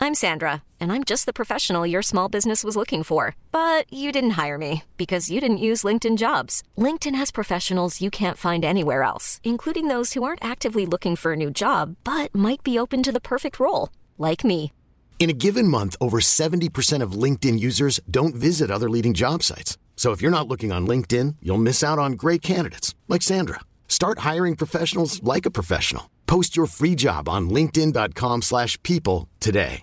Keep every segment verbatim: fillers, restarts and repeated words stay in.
I'm Sandra, and I'm just the professional your small business was looking for. But you didn't hire me because you didn't use LinkedIn Jobs. LinkedIn has professionals you can't find anywhere else, including those who aren't actively looking for a new job, but might be open to the perfect role, like me. In a given month, over seventy percent of LinkedIn users don't visit other leading job sites. So if you're not looking on LinkedIn, you'll miss out on great candidates like Sandra. Start hiring professionals like a professional. Post your free job on linkedin.com slash people today.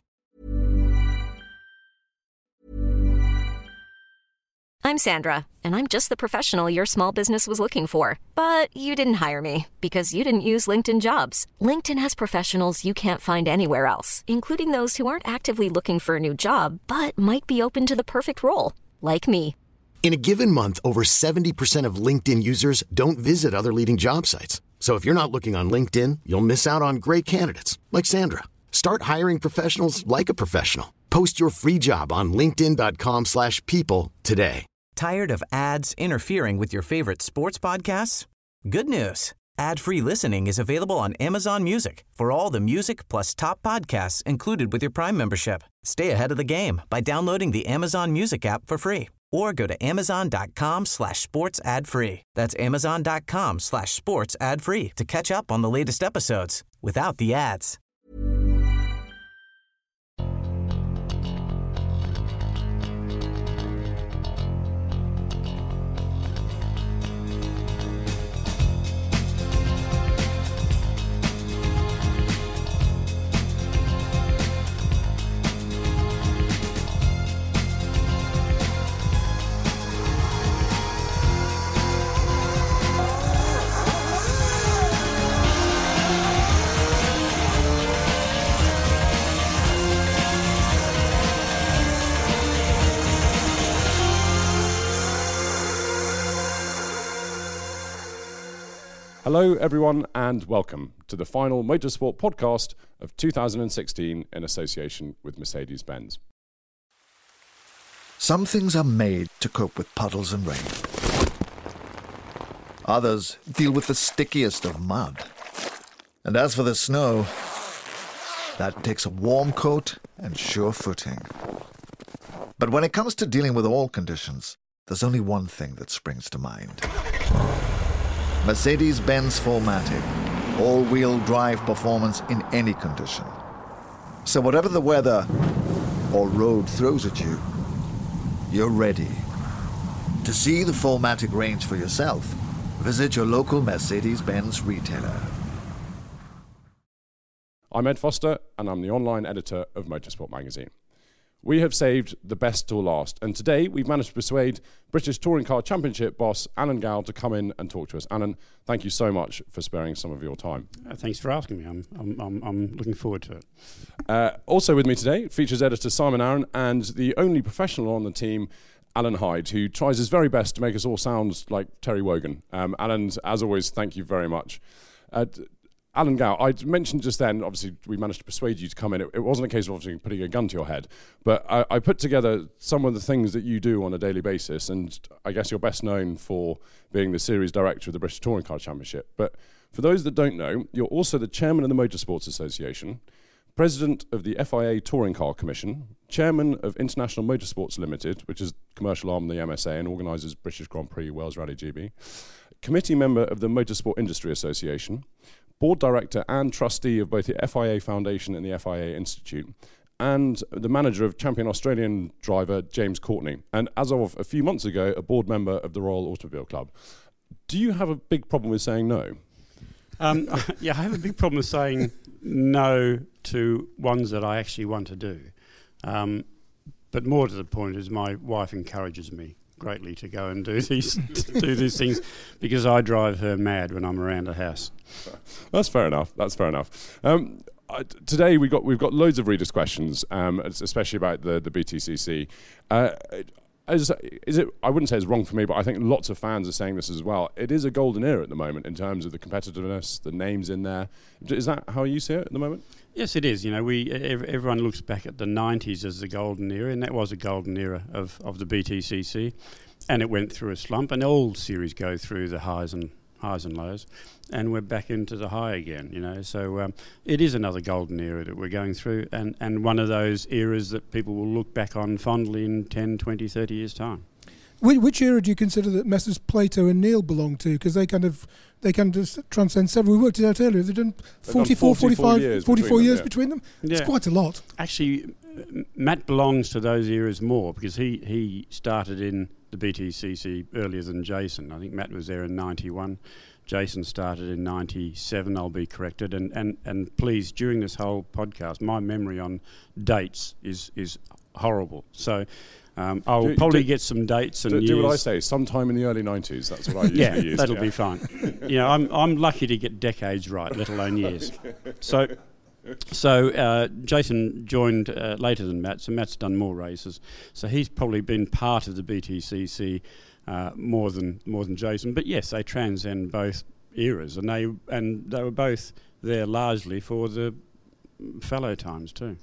I'm Sandra, and I'm just the professional your small business was looking for. But you didn't hire me because you didn't use LinkedIn Jobs. LinkedIn has professionals you can't find anywhere else, including those who aren't actively looking for a new job, but might be open to the perfect role, like me. In a given month, over seventy percent of LinkedIn users don't visit other leading job sites. So if you're not looking on LinkedIn, you'll miss out on great candidates like Sandra. Start hiring professionals like a professional. Post your free job on linkedin.com slash people today. Tired of ads interfering with your favorite sports podcasts? Good news. Ad-free listening is available on Amazon Music for all the music plus top podcasts included with your Prime membership. Stay ahead of the game by downloading the Amazon Music app for free or go to amazon.com slash sports ad free. That's amazon.com slash sports ad free to catch up on the latest episodes without the ads. Hello everyone and welcome to the final motorsport podcast of two thousand sixteen in association with Mercedes-Benz. Some things are made to cope with puddles and rain. Others deal with the stickiest of mud. And as for the snow, that takes a warm coat and sure footing. But when it comes to dealing with all conditions, there's only one thing that springs to mind. Mercedes-Benz four matic, all-wheel drive performance in any condition. So whatever the weather or road throws at you, you're ready. To see the four matic range for yourself, visit your local Mercedes-Benz retailer. I'm Ed Foster and I'm the online editor of Motorsport Magazine. We have saved the best till last, and today we've managed to persuade British Touring Car Championship boss Alan Gow to come in and talk to us. Alan, thank you so much for sparing some of your time. Uh, thanks for asking me. I'm, I'm, I'm, I'm looking forward to it. Uh, also with me today, features editor Simon Aaron and the only professional on the team, Alan Hyde, who tries his very best to make us all sound like Terry Wogan. Um, Alan, as always, thank you very much. Uh, Alan Gow, I mentioned just then, obviously, we managed to persuade you to come in. It, it wasn't a case of obviously putting a gun to your head, but I, I put together some of the things that you do on a daily basis, and I guess you're best known for being the series director of the British Touring Car Championship. But for those that don't know, you're also the chairman of the Motorsports Association, president of the F I A Touring Car Commission, chairman of International Motorsports Limited, which is commercial arm of the M S A and organises British Grand Prix, Wales Rally G B, committee member of the Motorsport Industry Association, board director and trustee of both the F I A Foundation and the F I A Institute, and the manager of champion Australian driver James Courtney, and as of a few months ago, a board member of the Royal Automobile Club. Do you have a big problem with saying no? Um, yeah, I have a big problem with saying no to ones that I actually want to do. Um, but more to the point is my wife encourages me greatly to go and do these to do these things because I drive her mad when I'm around the house. That's fair enough. That's fair enough. Um, uh, today we got we've got loads of readers' questions, um, especially about the the B T C C. Uh, As, is it? I wouldn't say it's wrong for me, but I think lots of fans are saying this as well. It is a golden era at the moment in terms of the competitiveness, the names in there. Is that how you see it at the moment? Yes, it is. You know, we ev- everyone looks back at the nineties as the golden era, and that was a golden era of, of the B T C C, and it went through a slump, and all series go through the highs and highs and lows, and we're back into the high again, you know. So um, it is another golden era that we're going through, and, and one of those eras that people will look back on fondly in ten, twenty, thirty years' time. Which, which era do you consider that Messrs Plato and Neil belong to? Because they kind of they kind of transcend several. We worked it out earlier. They've done forty-four, forty-five, years forty-four between years them, yeah. between them. Yeah. It's quite a lot. Actually, M- Matt belongs to those eras more because he, he started in the B T C C earlier than Jason. I think Matt was there in ninety-one. Jason started in ninety-seven, I'll be corrected. And, and, and please, during this whole podcast, my memory on dates is, is horrible. So um, I'll do, probably do, get some dates and do, years. do what I say, sometime in the early nineties, that's what I usually yeah, use. that'll yeah. be fine. You know, I'm, I'm lucky to get decades right, let alone years. So... So uh, Jason joined uh, later than Matt, so Matt's done more races. So he's probably been part of the B T C C uh, more than more than Jason. But yes, they transcend both eras, and they and they were both there largely for the fallow times too.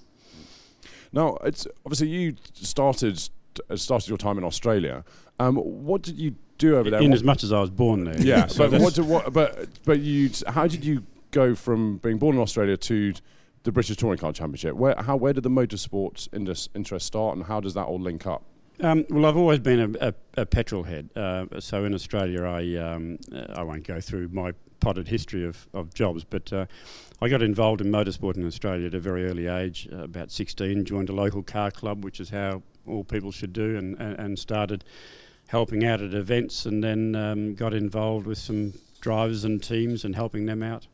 Now, it's obviously you started uh, started your time in Australia. Um, what did you do over there? In what, as much as I was born there. yeah, So but that's- what, did, what? But but you, how did you go from being born in Australia to the British Touring Car Championship? Where how where did the motorsports indus, interest start, and how does that all link up? Um, well, I've always been a, a, a petrol head. Uh, so in Australia, I um, uh, I won't go through my potted history of, of jobs, but uh, I got involved in motorsport in Australia at a very early age, uh, about sixteen, joined a local car club, which is how all people should do, and, and, and started helping out at events, and then um, got involved with some drivers and teams and helping them out.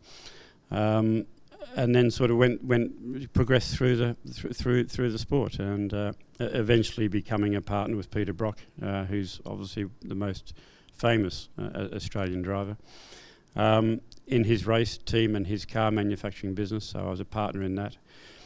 Um, and then sort of went went progressed through the th- through through the sport, and uh, eventually becoming a partner with Peter Brock, uh, who's obviously the most famous uh, Australian driver, um, in his race team and his car manufacturing business. So I was a partner in that,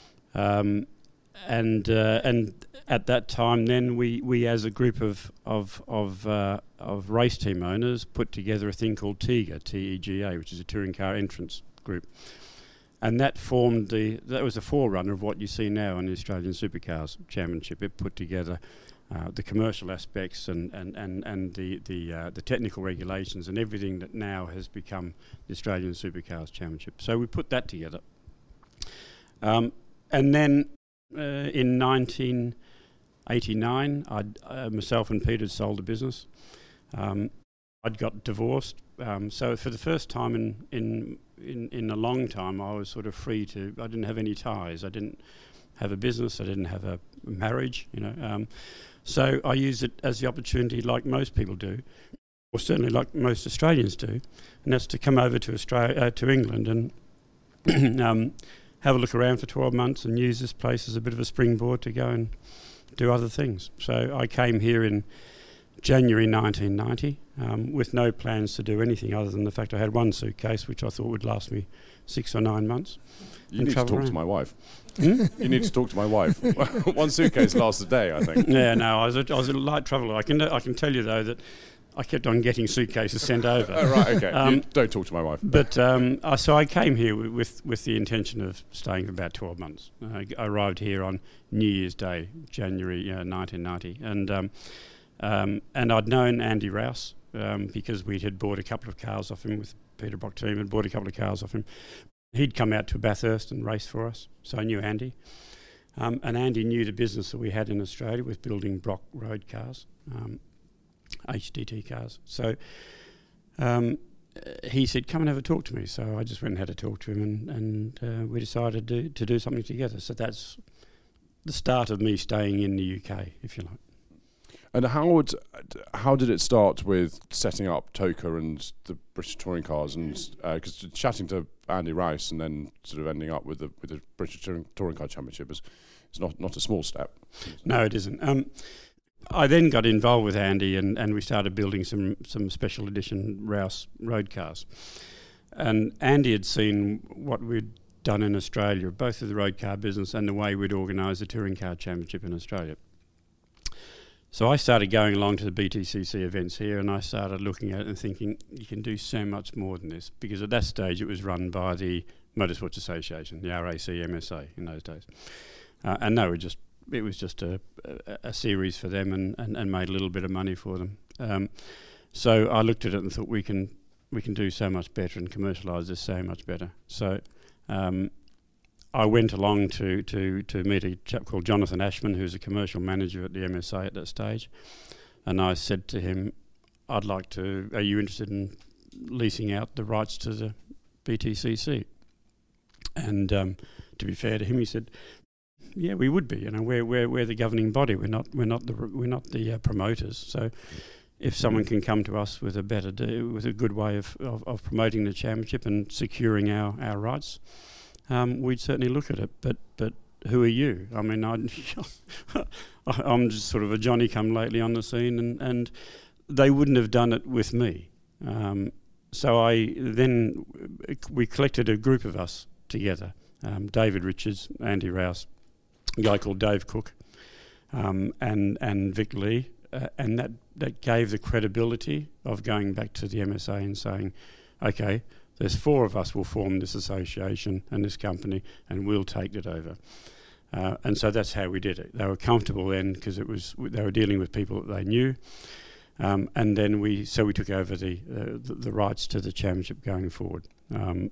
um, and uh, and at that time, then we, we as a group of of of uh, of race team owners put together a thing called TEGA, T E G A, which is a touring car entrance group. And that formed the, that was a forerunner of what you see now in the Australian Supercars Championship. It put together uh, the commercial aspects and, and, and, and the the, uh, the technical regulations and everything that now has become the Australian Supercars Championship. So we put that together. Um, and then uh, in nineteen eighty-nine, I'd, uh, myself and Peter sold the business. Um, I'd got divorced. Um, so for the first time in, in in in a long time, I was sort of free to. I didn't have any ties. I didn't have a business. I didn't have a marriage. You know, um, so I used it as the opportunity, like most people do, or certainly like most Australians do, and that's to come over to Australia, uh, to England, and um, have a look around for twelve months and use this place as a bit of a springboard to go and do other things. So I came here in January nineteen ninety, um, with no plans to do anything other than the fact I had one suitcase which I thought would last me six or nine months. You need to talk around. to my wife. Hmm? You need to talk to my wife. One suitcase lasts a day, I think. Yeah, no, I was a, I was a light traveller. I can I can tell you though that I kept on getting suitcases sent over. Oh, right, okay. Um, you don't talk to my wife. But um, I, so I came here with, with with the intention of staying for about twelve months. Uh, I arrived here on New Year's Day, January uh, nineteen ninety, and um, um, and I'd known Andy Rouse um, because we had bought a couple of cars off him with Peter Brock team. Had bought a couple of cars off him. He'd come out to Bathurst and race for us, so I knew Andy. Um, and Andy knew the business that we had in Australia with building Brock road cars, um, H D T cars. So um, he said, come and have a talk to me. So I just went and had a talk to him, and, and uh, we decided to, to do something together. So that's the start of me staying in the U K, if you like. And how would, how did it start with setting up TOCA and the British Touring Cars, and because uh, chatting to Andy Rouse and then sort of ending up with the with the British Touring, Touring Car Championship is is not not a small step. No, it isn't. Um, I then got involved with Andy, and, and we started building some some special edition Rouse road cars. And Andy had seen what we'd done in Australia, both of the road car business and the way we'd organised the Touring Car Championship in Australia. So I started going along to the B T C C events here, and I started looking at it and thinking, you can do so much more than this, because at that stage it was run by the Motorsports Association, the R A C M S A in those days. Uh, and they were just, it was just a, a, a series for them, and, and, and made a little bit of money for them. Um, so I looked at it and thought, we can we can do so much better and commercialise this so much better. So um, I went along to, to, to meet a chap called Jonathan Ashman, who's a commercial manager at the M S A at that stage, and I said to him, I'd like to, are you interested in leasing out the rights to the B T C C? And um, to be fair to him, he said, yeah, we would be. You know, we're we're we're the governing body. We're not we're not the we're not the uh, promoters. So, if someone can come to us with a better do, with a good way of, of, of promoting the championship and securing our our rights, um, we'd certainly look at it. But but who are you? I mean, I I'm just sort of a Johnny come lately on the scene, and and they wouldn't have done it with me. Um, so I then we collected a group of us together. Um, David Richards, Andy Rouse, a guy called Dave Cook, um, and and Vic Lee, uh, and that, that gave the credibility of going back to the M S A and saying, okay, there's four of us will form this association and this company, and we'll take it over. Uh, and so that's how we did it. They were comfortable then because it was they were dealing with people that they knew, um, and then we so we took over the, uh, the the rights to the championship going forward. Um,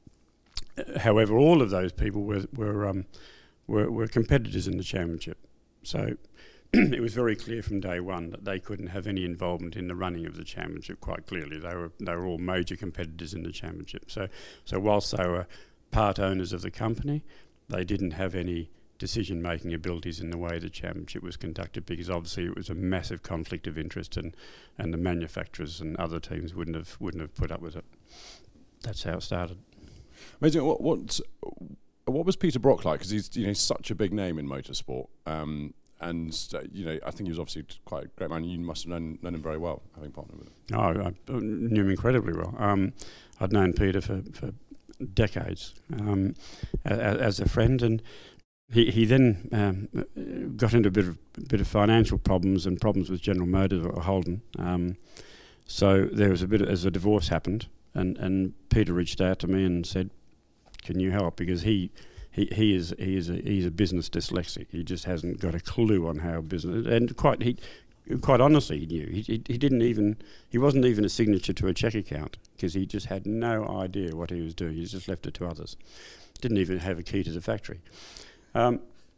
however, all of those people were were um, Were, were competitors in the championship. So it was very clear from day one that they couldn't have any involvement in the running of the championship. Quite clearly, they were they were all major competitors in the championship. So so whilst they were part owners of the company, they didn't have any decision-making abilities in the way the championship was conducted, because obviously it was a massive conflict of interest, and, and the manufacturers and other teams wouldn't have wouldn't have put up with it. That's how it started. Amazing. What what what was Peter Brock like? Because he's you know such a big name in motorsport, um, and uh, you know I think he was obviously quite a great man. You must have known, known him very well, having partnered with him. Oh, I knew him incredibly well. Um, I'd known Peter for, for decades um, as, as a friend, and he he then um, got into a bit of a bit of financial problems and problems with General Motors or Holden. Um, so there was a bit of, as a divorce happened, and, and Peter reached out to me and said, can you help? Because he, he, he is he is a, he's a business dyslexic. He just hasn't got a clue on how business. And quite he, quite honestly, he knew he, he he didn't even he wasn't even a signature to a cheque account, because he just had no idea what he was doing. He just left it to others. Didn't even have a key to the factory. Um,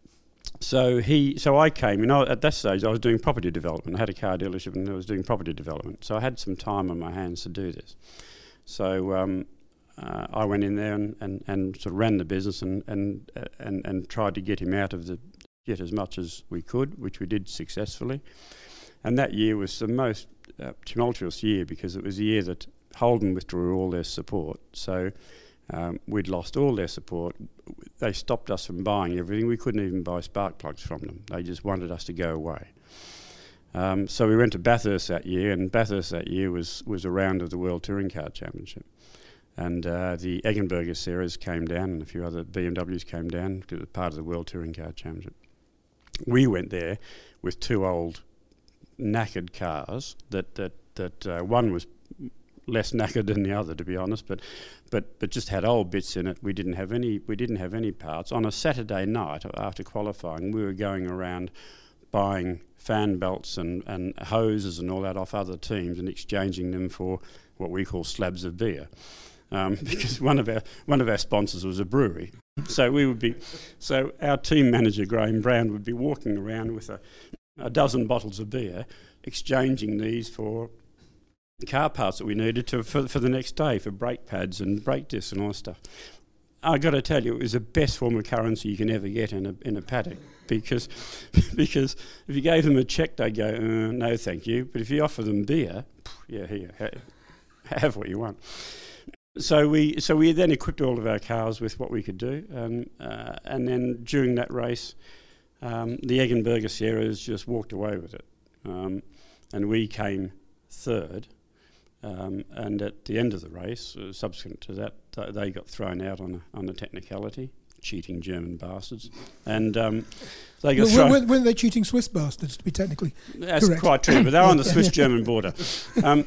so he so I came. You know, at that stage I was doing property development. I had a car dealership and I was doing property development. So I had some time on my hands to do this. So. Um, Uh, I went in there and, and, and sort of ran the business and and, uh, and and tried to get him out of the jet as much as we could, which we did successfully. And that year was the most uh, tumultuous year, because it was the year that Holden withdrew all their support. So um, we'd lost all their support. They stopped us from buying everything. We couldn't even buy spark plugs from them. They just wanted us to go away. Um, so we went to Bathurst that year, and Bathurst that year was, was a round of the World Touring Car Championship. And uh, the Eggenberger series came down, and a few other B M Ws came down, because it was part of the World Touring Car Championship. We went there with two old knackered cars. That that that uh, one was less knackered than the other, to be honest, but but but just had old bits in it. We didn't have any. We didn't have any parts. On a Saturday night after qualifying, we were going around buying fan belts and and hoses and all that off other teams and exchanging them for what we call slabs of beer. Um, because one of our one of our sponsors was a brewery, so we would be, so our team manager Graham Brown would be walking around with a, a dozen bottles of beer, exchanging these for car parts that we needed to for, for the next day, for brake pads and brake discs and all that stuff. I got to tell you, it was the best form of currency you can ever get in a in a paddock, because because if you gave them a cheque, they'd go, uh, no, thank you. But if you offer them beer, yeah, here, ha- have what you want. So we so we then equipped all of our cars with what we could do, um, uh, and then during that race, um, the Eggenberger Sierras just walked away with it, um, and we came third. Um, and at the end of the race, uh, subsequent to that, th- they got thrown out on a, on a technicality, cheating German bastards, and um, they got well, thrown. Weren't, weren't they cheating Swiss bastards, to be technically That's correct? quite true, but they were on the Swiss-German border. Um,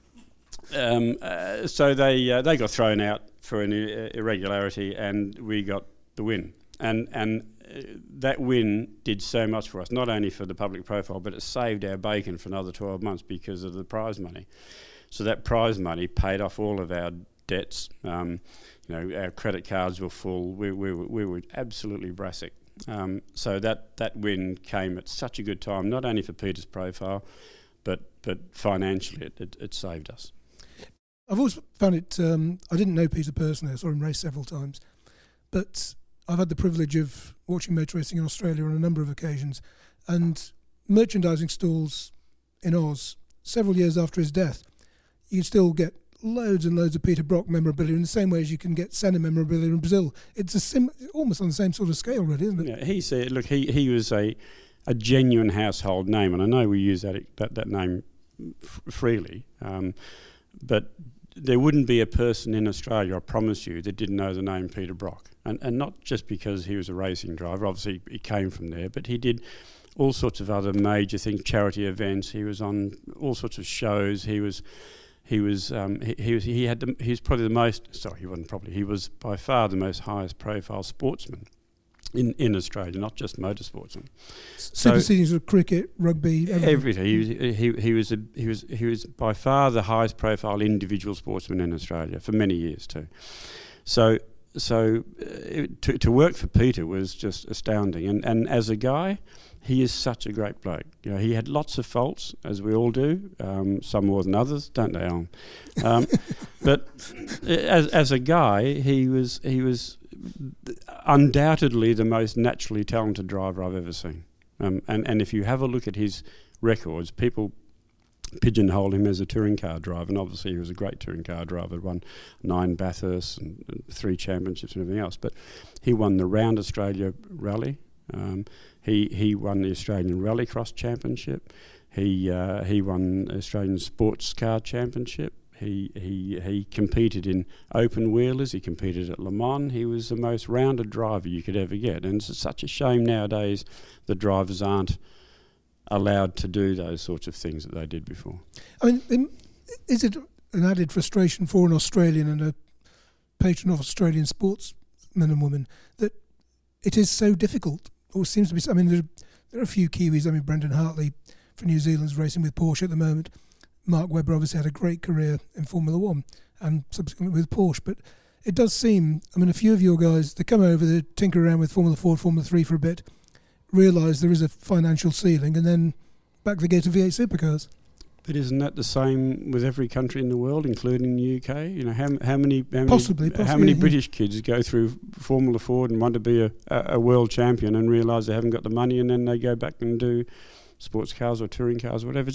Um, uh, so they uh, they got thrown out for an uh, irregularity, and we got the win. And and uh, that win did so much for us, not only for the public profile, but it saved our bacon for another twelve months because of the prize money. So that prize money paid off all of our debts. Um, you know, our credit cards were full. We, we, we were absolutely brassic. Um, so that, that win came at such a good time, not only for Peter's profile, but but financially it, it, it saved us. I've always found it, um, I didn't know Peter personally, I saw him race several times, but I've had the privilege of watching motor racing in Australia on a number of occasions, and merchandising stalls in Oz, several years after his death, you still get loads and loads of Peter Brock memorabilia in the same way as you can get Senna memorabilia in Brazil. It's a sim- almost on the same sort of scale, really, isn't it? Yeah, he said, look, he, he was a, a genuine household name, and I know we use that that, that name f- freely, um, but there wouldn't be a person in Australia, I promise you, that didn't know the name Peter Brock. And, and not just because he was a racing driver, obviously he came from there, but he did all sorts of other major things, charity events. He was on all sorts of shows. He was... He was um, he, he was he had the, he was probably the most sorry he wasn't probably he was by far the most highest profile sportsman in, in Australia, not just motorsportsman. Superseding sort of cricket, rugby, everything. everything. He was he, he was a, he was he was by far the highest profile individual sportsman in Australia for many years too. So so uh, it, to to work for Peter was just astounding, and and as a guy, he is such a great bloke. You know, he had lots of faults, as we all do, um, some more than others, don't they, Alan? Um, but as as a guy, he was he was undoubtedly the most naturally talented driver I've ever seen. Um, and and if you have a look at his records, people pigeonhole him as a touring car driver, and obviously he was a great touring car driver, won nine Bathursts and, and three championships and everything else. But he won the Round Australia Rally. Um, he he won the Australian Rallycross Championship. He uh, he won the Australian Sports Car Championship. He he he competed in open wheelers. He competed at Le Mans. He was the most rounded driver you could ever get. And it's such a shame nowadays the drivers aren't allowed to do those sorts of things that they did before. I mean, is it an added frustration for an Australian and a patron of Australian sportsmen and women that it is so difficult? Or seems to be. I mean, there, there are a few Kiwis. I mean, Brendan Hartley for New Zealand's racing with Porsche at the moment. Mark Webber obviously had a great career in Formula One and subsequently with Porsche. But it does seem, I mean, a few of your guys, they come over, they tinker around with Formula Four, Formula Three for a bit, realise there is a financial ceiling, and then back they go to V eight supercars. But isn't that the same with every country in the world, including the U K? You know, how, how many how many, possibly, possibly, how many yeah. British kids go through Formula Ford and want to be a, a, a world champion and realise they haven't got the money, and then they go back and do sports cars or touring cars or whatever?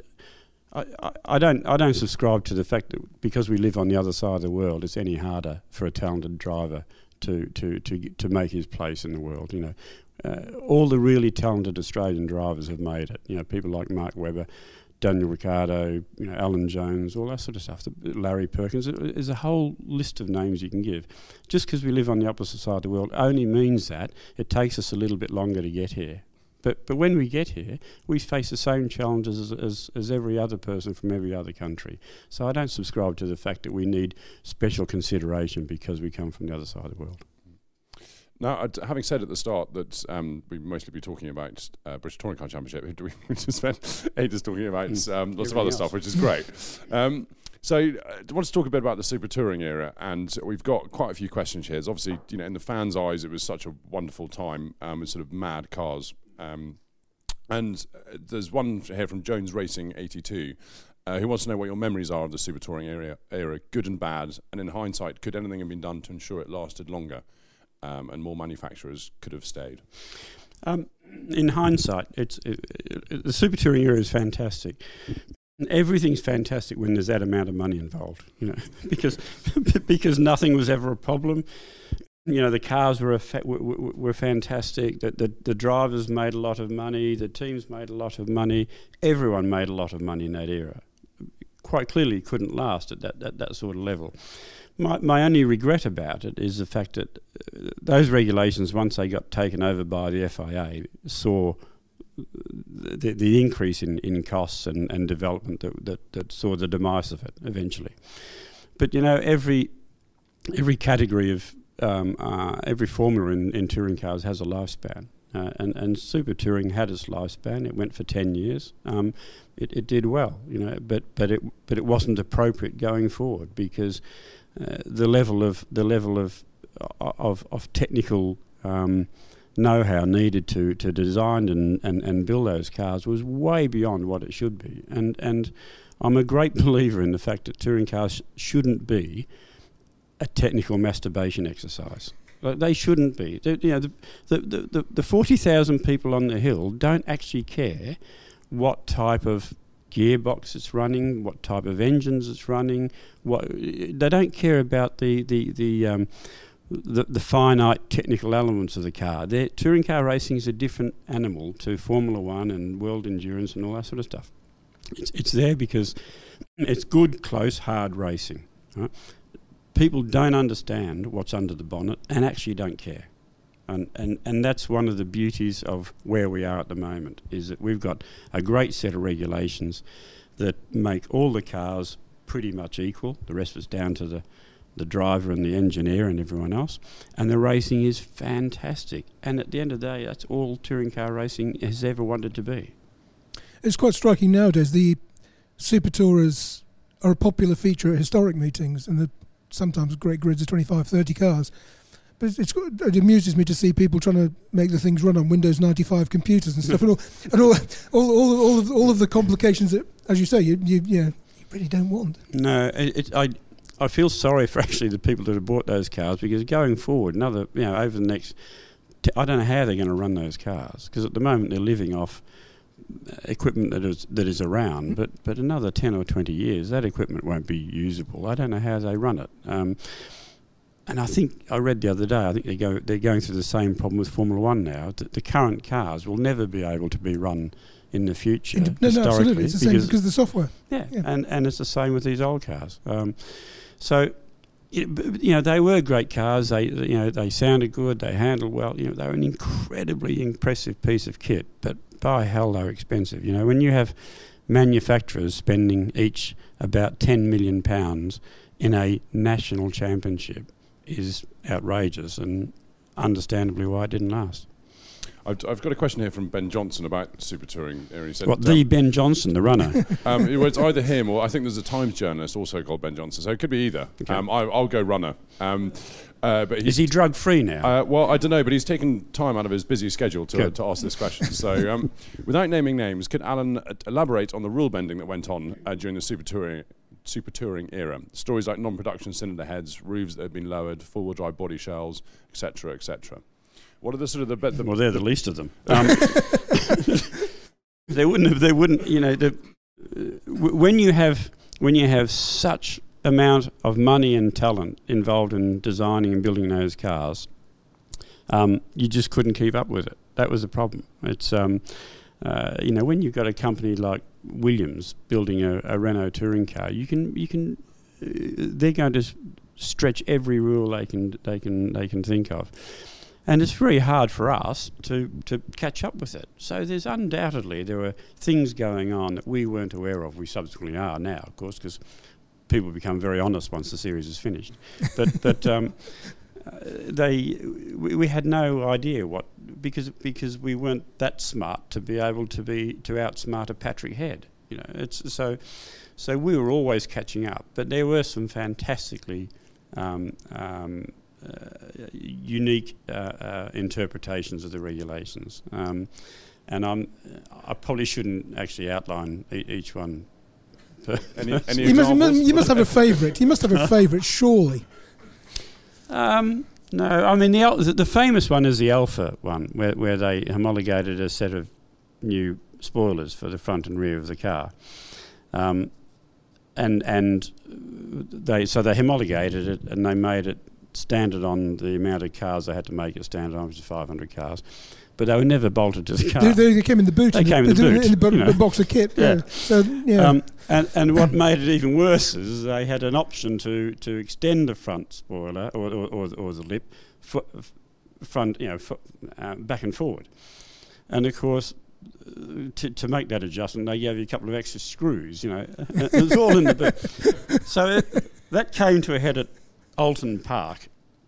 I, I, I don't I don't subscribe to the fact that because we live on the other side of the world, it's any harder for a talented driver to to to, to make his place in the world. You know, uh, all the really talented Australian drivers have made it. You know, people like Mark Webber, Daniel Ricciardo, you know, Alan Jones, all that sort of stuff. Larry Perkins. There's a whole list of names you can give. Just because we live on the opposite side of the world only means that it takes us a little bit longer to get here. But but when we get here, we face the same challenges as, as, as every other person from every other country. So I don't subscribe to the fact that we need special consideration because we come from the other side of the world. Now, uh, having said at the start that um, we mostly be talking about uh, British Touring Car Championship, we just spent ages talking about um, lots of other else. stuff, which is great. um, so uh, I want to talk a bit about the Super Touring era, and we've got quite a few questions here. Obviously, you know, in the fans' eyes, it was such a wonderful time um, with sort of mad cars. Um, and uh, there's one here from Jones Racing eighty-two. Uh, who wants to know what your memories are of the Super Touring era, era, good and bad, and in hindsight, could anything have been done to ensure it lasted longer? Um, and more manufacturers could have stayed. Um, in hindsight, it's it, it, the Super Touring era is fantastic. Everything's fantastic when there's that amount of money involved, you know, because because nothing was ever a problem. You know, the cars were a fa- were, were, were fantastic. The, the the drivers made a lot of money. The teams made a lot of money. Everyone made a lot of money in that era. Quite clearly, couldn't last at that that, that sort of level. My my only regret about it is the fact that uh, those regulations, once they got taken over by the F I A, saw the, the increase in, in costs and, and development that, that, that saw the demise of it eventually. But, you know, every every category of, um, uh, every formula in, in touring cars has a lifespan. Uh, and, and Super Touring had its lifespan. It went for ten years. Um, it, it did well, you know, but but it but it wasn't appropriate going forward because uh, the level of the level of of, of technical um, know-how needed to, to design and, and, and build those cars was way beyond what it should be. And and I'm a great believer in the fact that touring cars sh- shouldn't be a technical masturbation exercise. Like they shouldn't be. The, you know, the the, the, the, the forty thousand people on the hill don't actually care what type of gearbox it's running, what type of engines it's running. What they don't care about the the the um, the, the finite technical elements of the car. Their touring car racing is a different animal to Formula One and World Endurance and all that sort of stuff. It's it's there because it's good, close, hard racing. Right? People don't understand what's under the bonnet and actually don't care. And, and and that's one of the beauties of where we are at the moment, is that we've got a great set of regulations that make all the cars pretty much equal. The rest is down to the, the driver and the engineer and everyone else. And the racing is fantastic. And at the end of the day, that's all touring car racing has ever wanted to be. It's quite striking nowadays. The Super Tourers are a popular feature at historic meetings, and the sometimes great grids of twenty-five, thirty cars. But it's, it's, it amuses me to see people trying to make the things run on Windows ninety-five computers and stuff, and all, and all, all, all, all of all of the complications that, as you say, you you, you, know, you really don't want. No, it, it, I I feel sorry for actually the people that have bought those cars, because going forward, another you know over the next, t- I don't know how they're going to run those cars, because at the moment they're living off equipment that is that is around, mm-hmm. but but another ten or twenty years that equipment won't be usable. I don't know how they run it. Um, And I think I read the other day, I think they go, they're going through the same problem with Formula One now. That the current cars will never be able to be run in the future. In no, no, absolutely. It's the same because of the software. Yeah, yeah. And, and it's the same with these old cars. Um, so, it, you know, they were great cars. They, you know, they sounded good. They handled well. You know, they were an incredibly impressive piece of kit. But by hell, they were expensive. You know, when you have manufacturers spending each about ten million pounds in a national championship, is outrageous, and understandably why it didn't last. I've, I've got a question here from Ben Johnson about Super Touring. He said, what, the um, Ben Johnson, the runner? um, it was either him or I think there's a Times journalist also called Ben Johnson, so it could be either. Okay. Um, I, I'll go runner. Um, uh, but is he drug free now? Uh, well, I don't know, but he's taken time out of his busy schedule to, uh, to ask this question. So, um, without naming names, could Alan uh, elaborate on the rule bending that went on uh, during the Super Touring? Super Touring era? Stories like non-production cylinder heads, roofs that had been lowered, four-wheel drive body shells, et cetera, et cetera. What are the sort of the, be- the well, they're the least of them. Um, they wouldn't have. They wouldn't. You know, the, uh, w- when you have when you have such amount of money and talent involved in designing and building those cars, um, you just couldn't keep up with it. That was the problem. It's um, uh, you know, when you've got a company like Williams building a, a Renault touring car, you can you can uh, they're going to s- stretch every rule they can they can they can think of, and it's very hard for us to to catch up with it. So there's undoubtedly there were things going on that we weren't aware of. We subsequently are now, of course, because people become very honest once the series is finished. But but um, uh, they we, we had no idea what. Because because we weren't that smart to be able to be to outsmart a Patrick Head, you know. It's so so we were always catching up. But there were some fantastically um, um, uh, unique uh, uh, interpretations of the regulations, um, and I'm I probably shouldn't actually outline e- each one. any, any you, must, you must have a favourite. You must have a favourite, surely. Um. No, I mean the al- the famous one is the Alpha one, where where they homologated a set of new spoilers for the front and rear of the car, um, and and they so they homologated it and they made it standard on the amount of cars they had to make it standard on, which is five hundred cars, but they were never bolted to the car. They, they came in the boot. They in came the, in the boot, in the, bo- you know. the box of kit. Yeah. yeah. So yeah. Um, and and what made it even worse is they had an option to, to extend the front spoiler or or, or, or the lip, fo- front you know fo- uh, back and forward, and of course. To, to make that adjustment, they gave you a couple of extra screws. You know, it was all in the boot. So it, that came to a head at Alton Park,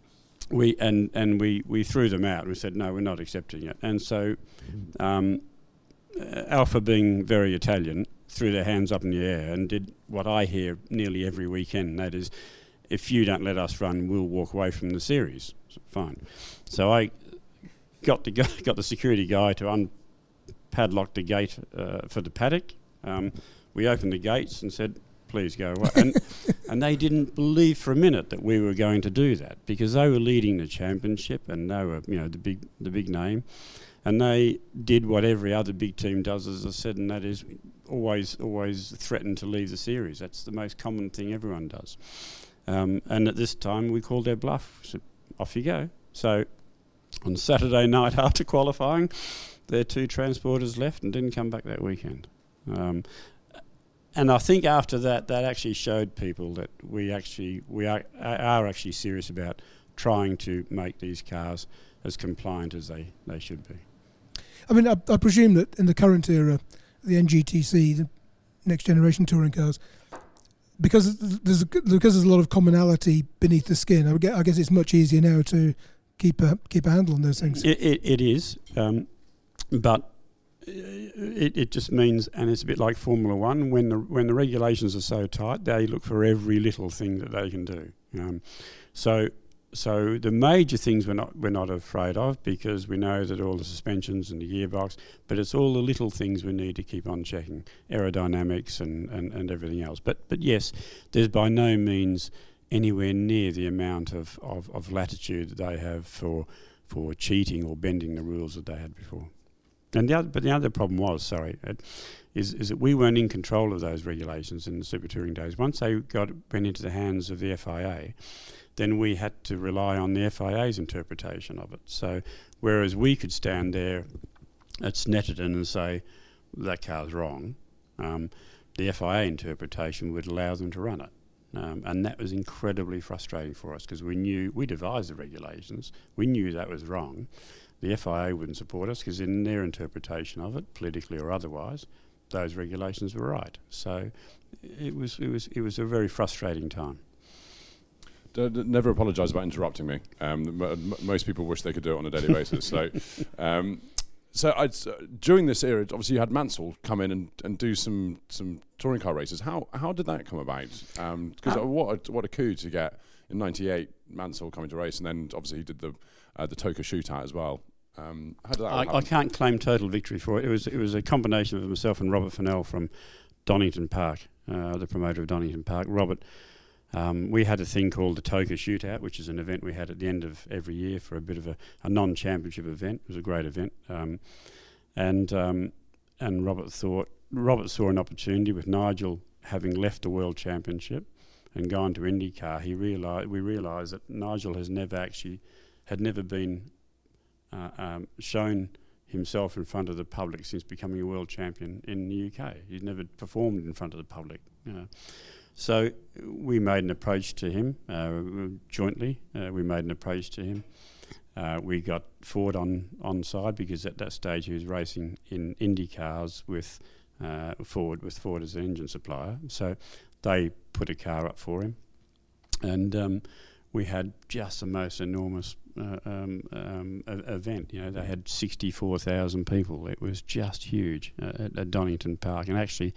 we and and we, we threw them out. We said no, we're not accepting it. And so, um, uh, Alfa, being very Italian, threw their hands up in the air and did what I hear nearly every weekend. And that is, if you don't let us run, we'll walk away from the series. So, fine. So I got the gu- got the security guy to unpadlock the gate uh, for the paddock. Um, we opened the gates and said, please go away. And, and they didn't believe for a minute that we were going to do that, because they were leading the championship and they were, you know, the big the big name. And they did what every other big team does, as I said, and that is always always threaten to leave the series. That's the most common thing everyone does. Um, and at this time, we called their bluff. We said, off you go. So on Saturday night after qualifying, their two transporters left and didn't come back that weekend. Um, and I think after that, that actually showed people that we actually we are, are actually serious about trying to make these cars as compliant as they, they should be. I mean, I, I presume that in the current era, the N G T C, the next generation touring cars, because there's a, because there's a lot of commonality beneath the skin, I guess, I guess it's much easier now to keep a keep a handle on those things. It, it, it is, um, but it, it just means, and it's a bit like Formula One. When the when the regulations are so tight, they look for every little thing that they can do. Um, so. So the major things we're not we're not afraid of, because we know that all the suspensions and the gearbox, but it's all the little things we need to keep on checking, aerodynamics and, and, and everything else. But but yes, there's by no means anywhere near the amount of, of, of latitude that they have for for cheating or bending the rules that they had before. And the other, but the other problem was, sorry, it, is is that we weren't in control of those regulations in the Super Touring days. Once they got went into the hands of the F I A, then we had to rely on the F I A's interpretation of it. So whereas we could stand there at Snetterton and say, that car's wrong, um, the F I A interpretation would allow them to run it. Um, and that was incredibly frustrating for us, because we knew, we devised the regulations, we knew that was wrong. The F I A wouldn't support us, because in their interpretation of it, politically or otherwise, those regulations were right. So it was it was it was a very frustrating time. D- d- never apologise about interrupting me. Um, m- m- most people wish they could do it on a daily basis. So, um, so I'd, uh, during this era, obviously you had Mansell come in and, and do some some touring car races. How how did that come about? Because um, uh, what a, what a coup to get in ninety-eight Mansell coming to race, and then obviously he did the uh, the Toka shootout as well. Um, how did that? I, I can't claim total victory for it. It was it was a combination of myself and Robert Fennell from Donington Park, uh, the promoter of Donington Park. Robert. Um, we had a thing called the Toka Shootout, which is an event we had at the end of every year for a bit of a, a non-championship event. It was a great event, um, and um, and Robert thought Robert saw an opportunity with Nigel having left the World Championship and gone to IndyCar. He realised we realised that Nigel has never actually had never been uh, um, shown himself in front of the public since becoming a world champion in the U K. He's never performed in front of the public. You know. So we made an approach to him uh, jointly. Uh, we made an approach to him. Uh, we got Ford on, on side, because at that stage he was racing in Indy cars with uh, Ford, with Ford as an engine supplier. So they put a car up for him, and um, we had just the most enormous uh, um, um, a- event. You know, they had sixty-four thousand people. It was just huge uh, at, at Donington Park, and actually,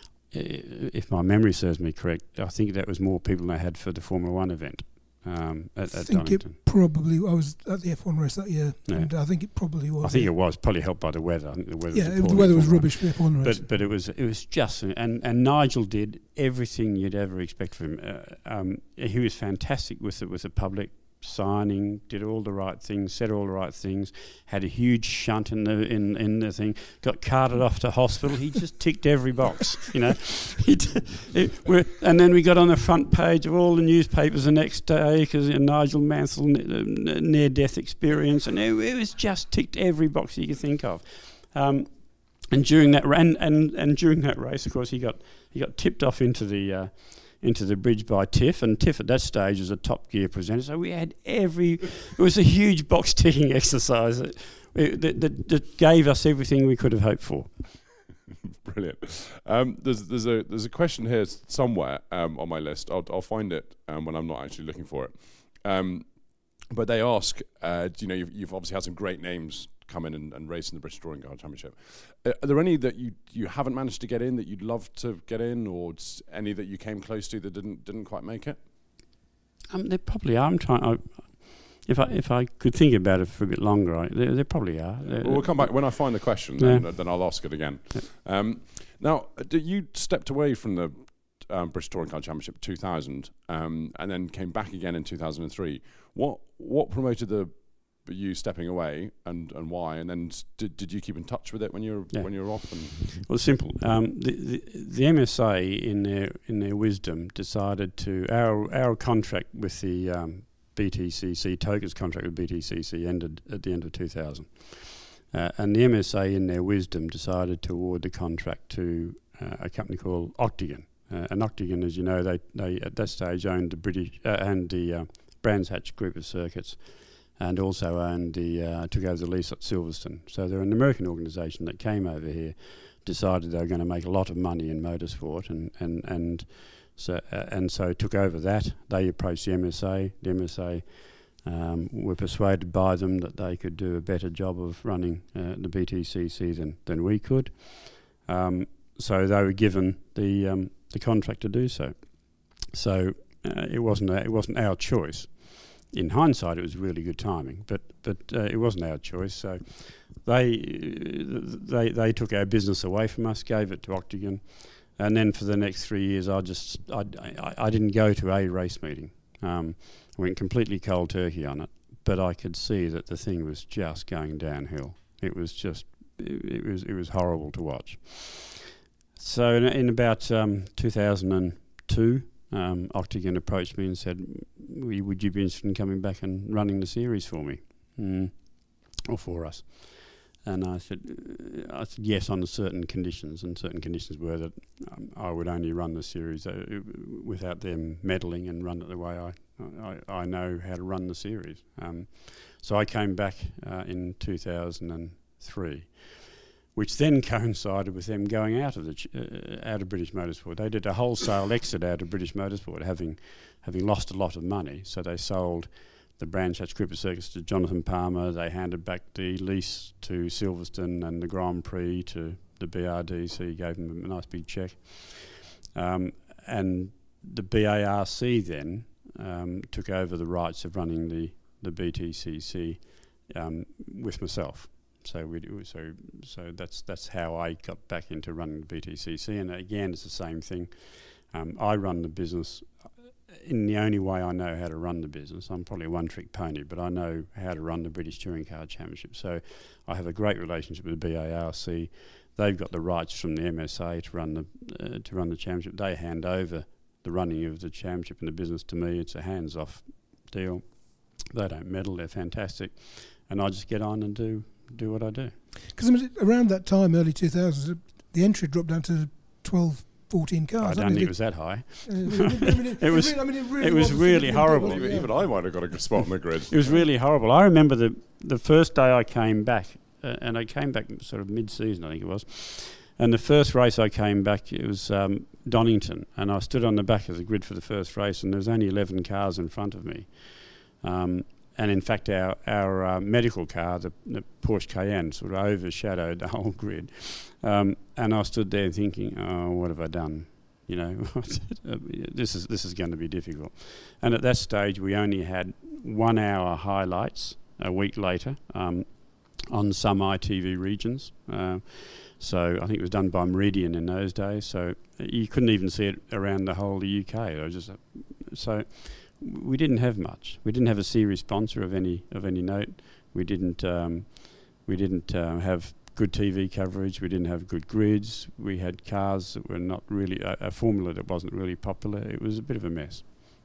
if my memory serves me correct, I think that was more people than they had for the Formula One event um, at, I at think Donington. It probably, I was at the F one race that year, Yeah. and I think it probably was. I think it was probably helped by the weather. I think the weather yeah, was it, the weather was Formula rubbish for the F one race. But but it was it was just, and, and Nigel did everything you'd ever expect from him. Uh, um, he was fantastic with it, with the public, signing, did all the right things, said all the right things, had a huge shunt in the in, in the thing, got carted off to hospital. He just ticked every box, you know. He did, it, we're, and then we got on the front page of all the newspapers the next day because Nigel Mansell near-death experience, and it, it was just ticked every box you could think of. Um, and during that and, and and during that race, of course, he got he got tipped off into the. Uh, into the bridge by Tiff, and Tiff at that stage was a Top Gear presenter, so we had every, it was a huge box ticking exercise that, that, that, that gave us everything we could have hoped for. Brilliant. Um, there's there's a there's a question here somewhere um, on my list. I'll I'll find it um, when I'm not actually looking for it. Um, but they ask, uh, you know, you've, you've obviously had some great names come in and, and race in the British Touring Car Championship. Uh, are there any that you you haven't managed to get in that you'd love to get in, or any that you came close to that didn't didn't quite make it? Um, there probably are. I'm trying. I, if I if I could think about it for a bit longer, I, there, there probably are. Well, we'll come back when I find the question. Yeah. Then, then I'll ask it again. Yeah. Um, now, do you stepped away from the um, British Touring Car Championship two thousand, um, and then came back again in two thousand three. What what promoted the you stepping away, and, and why? And then did did you keep in touch with it when you were yeah. when you were off? And well, it's simple. Um, the, the the M S A in their in their wisdom decided to our our contract with the um, B T C C Toka's contract with B T C C ended at the end of two thousand, uh, and the M S A in their wisdom decided to award the contract to uh, a company called Octagon. Uh, and Octagon, as you know, they they at that stage owned the British uh, and the uh, Brands Hatch group of circuits, and also owned the uh, took over the lease at Silverstone. So they're an American organisation that came over here, decided they were going to make a lot of money in motorsport, and and and so uh, and so took over that. They approached the M S A. The M S A um, were persuaded by them that they could do a better job of running uh, the B T C C than than we could. Um, so they were given the um, the contract to do so. So uh, it wasn't a, it wasn't our choice. In hindsight, it was really good timing, but but uh, it wasn't our choice. So they they they took our business away from us, gave it to Octagon, and then for the next three years, I just I, I, I didn't go to a race meeting. Um, I went completely cold turkey on it, but I could see that the thing was just going downhill. It was just it, it was it was horrible to watch. So in, in about um, two thousand two. Um, Octagon approached me and said, would you be interested in coming back and running the series for me? Mm. Or for us? And I said, uh, I said yes, on certain conditions, and certain conditions were that um, I would only run the series uh, without them meddling and run it the way I, I, I know how to run the series. Um, so I came back uh, in two thousand three. Which then coincided with them going out of the ch- uh, out of British motorsport. They did a wholesale exit out of British motorsport, having having lost a lot of money. So they sold the Brands Hatch group of circuits to Jonathan Palmer. They handed back the lease to Silverstone and the Grand Prix to the B R D. So he gave them a nice big cheque. Um, and the B A R C then um, took over the rights of running the the B T C C um, with myself. So we do, so so that's that's how I got back into running the B T C C, and again it's the same thing. Um, I run the business in the only way I know how to run the business. I'm probably a one-trick pony, but I know how to run the British Touring Car Championship. So I have a great relationship with the B A R C. They've got the rights from the M S A to run the uh, to run the championship. They hand over the running of the championship and the business to me. It's a hands-off deal. They don't meddle. They're fantastic, and I just get on and do. do what I do. Because I mean, around that time, early two thousands, the entry dropped down to twelve, fourteen cars. I don't think it was that high. Uh, I mean, it, it was, I mean, it really, it was really horrible. Even, even I might have got a spot on the grid. It was really horrible. I remember the the first day I came back, uh, and I came back sort of mid-season, I think it was, and the first race I came back, it was um, Donington, and I stood on the back of the grid for the first race, and there was only eleven cars in front of me. Um, And in fact, our our uh, medical car, the, the Porsche Cayenne, sort of overshadowed the whole grid. Um, and I stood there thinking, "Oh, what have I done? You know, this is this is going to be difficult." And at that stage, we only had one-hour highlights a week later um, on some I T V regions. Uh, so I think it was done by Meridian in those days. So you couldn't even see it around the whole of the U K. It was just a, so. We didn't have much. We didn't have a series sponsor of any of any note. We didn't um, we didn't uh, have good T V coverage. We didn't have good grids. We had cars that were not really a, a formula that wasn't really popular. It was a bit of a mess.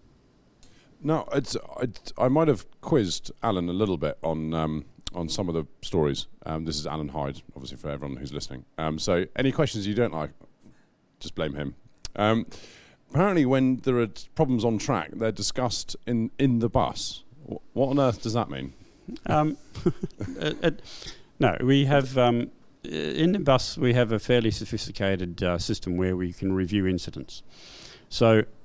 No, it's, it's I might have quizzed Alan a little bit on um, on some of the stories. Um, this is Alan Hyde, obviously for everyone who's listening. Um, so any questions you don't like, just blame him. Um, Apparently, when there are t- problems on track, they're discussed in, in the bus. W- what on earth does that mean? Um, uh, uh, no, we have um, in the bus we have a fairly sophisticated uh, system where we can review incidents. So,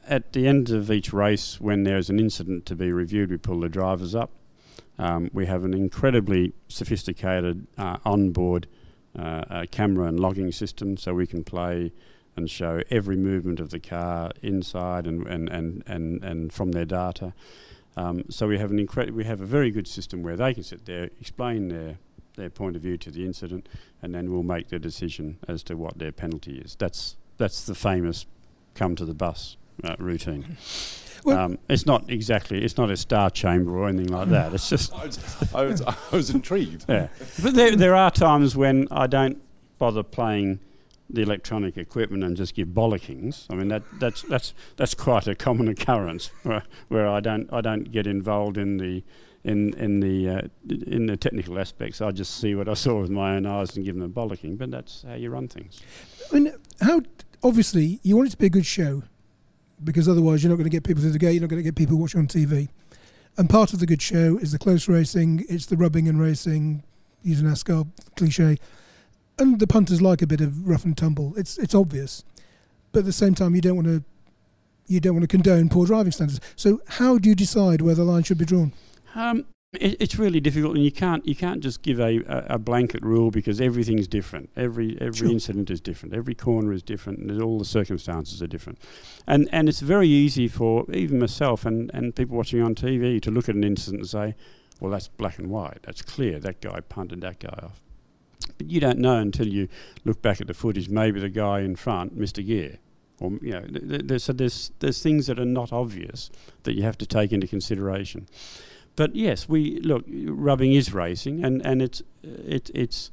at the end of each race, when there's an incident to be reviewed, we pull the drivers up. Um, we have an incredibly sophisticated uh, onboard uh, uh, camera and logging system, so we can play and show every movement of the car inside and and and and, and from their data. Um, so we have an incredible, we have a very good system where they can sit there, explain their their point of view to the incident, and then we'll make the decision as to what their penalty is. That's that's the famous come to the bus uh, routine. Well, um, it's not exactly, it's not a star chamber or anything like that. It's just I was, I was, I was intrigued. Yeah, but there there are times when I don't bother playing the electronic equipment and just give bollockings. I mean that that's that's that's quite a common occurrence where, where I don't I don't get involved in the in in the uh, in the technical aspects. I just see what I saw with my own eyes and give them a bollocking. But that's how you run things. I mean, how obviously you want it to be a good show, because otherwise you're not going to get people through the gate. You're not going to get people watching on T V. And part of the good show is the close racing. It's the rubbing and racing, using NASCAR cliche. And the punters like a bit of rough and tumble. It's it's obvious, but at the same time, you don't want to you don't want to condone poor driving standards. So, how do you decide where the line should be drawn? Um, it, it's really difficult, and you can't you can't just give a, a, a blanket rule, because everything's different. Every every sure. incident is different. Every corner is different, and all the circumstances are different. And and it's very easy for even myself and, and people watching on T V to look at an incident and say, "Well, that's black and white. That's clear. That guy punted that guy off." But you don't know until you look back at the footage. Maybe the guy in front missed a gear, or you know, th- th- there's, so there's there's things that are not obvious that you have to take into consideration. But yes, we look. Rubbing is racing, and, and it's it, it's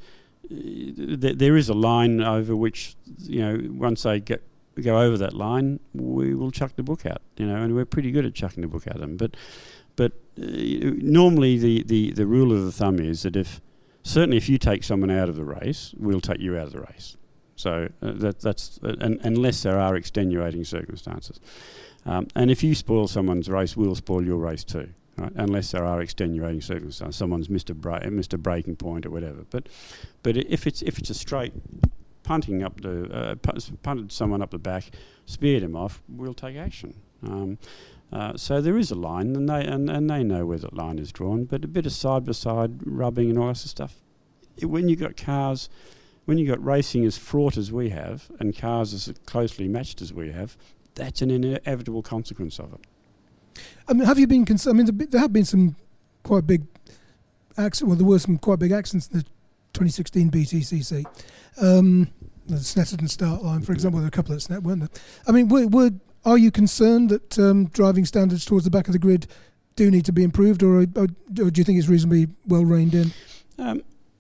uh, th- there is a line over which, you know, once they get go over that line, we will chuck the book out. You know, and we're pretty good at chucking the book at them. But but uh, normally the, the, the rule of the thumb is that if certainly if you take someone out of the race, we'll take you out of the race. So uh, that, that's uh, an, unless there are extenuating circumstances. Um, and if you spoil someone's race, we'll spoil your race too, right? Unless there are extenuating circumstances. Someone's missed a, bra- missed a braking point or whatever. But but if it's if it's a straight punting up the uh, punted someone up the back, speared him off, we'll take action. Um, Uh, so there is a line, and they and, and they know where that line is drawn. But a bit of side-by-side rubbing and all that sort of stuff. It, when you got cars, when you got racing as fraught as we have, and cars as closely matched as we have, that's an inevitable consequence of it. I mean, have you been? Cons- I mean, there, there have been some quite big accidents. Well, there were some quite big accidents in the twenty sixteen B T C C. Um, the Snetterton start line, for example, there were a couple at Snet, weren't there? I mean, were, were Are you concerned that um, driving standards towards the back of the grid do need to be improved, or, or, or do you think it's reasonably well reined in? Um,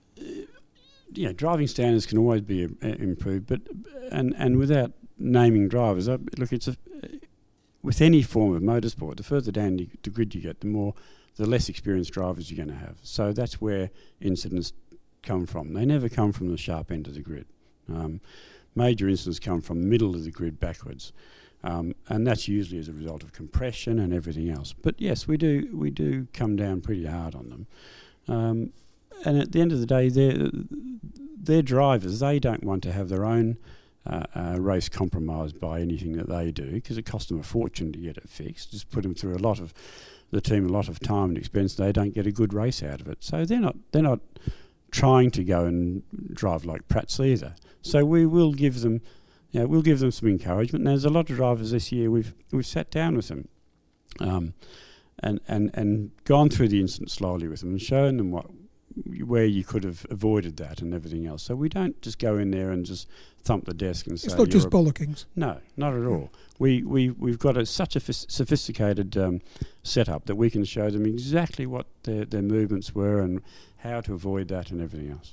yeah, driving standards can always be uh, improved, but and and without naming drivers, uh, look, it's a, uh, with any form of motorsport, the further down the, the grid you get, the more, the less experienced drivers you're going to have. So that's where incidents come from. They never come from the sharp end of the grid. Um, major incidents come from the middle of the grid backwards. Um, and that's usually as a result of compression and everything else. But yes, we do we do come down pretty hard on them. Um, and at the end of the day, they're, they're drivers. They don't want to have their own uh, uh, race compromised by anything that they do, because it costs them a fortune to get it fixed. Just put them through a lot of the team a lot of time and expense. They don't get a good race out of it. So they're not they're not trying to go and drive like Pratts either. So we will give them. Yeah, we'll give them some encouragement. And there's a lot of drivers this year. We've we've sat down with them, um, and and and gone through the incident slowly with them and shown them what where you could have avoided that and everything else. So we don't just go in there and just thump the desk and it's say it's not just bollockings. No, not at all. We we we've got a, such a f- sophisticated um, setup that we can show them exactly what their their movements were and how to avoid that and everything else.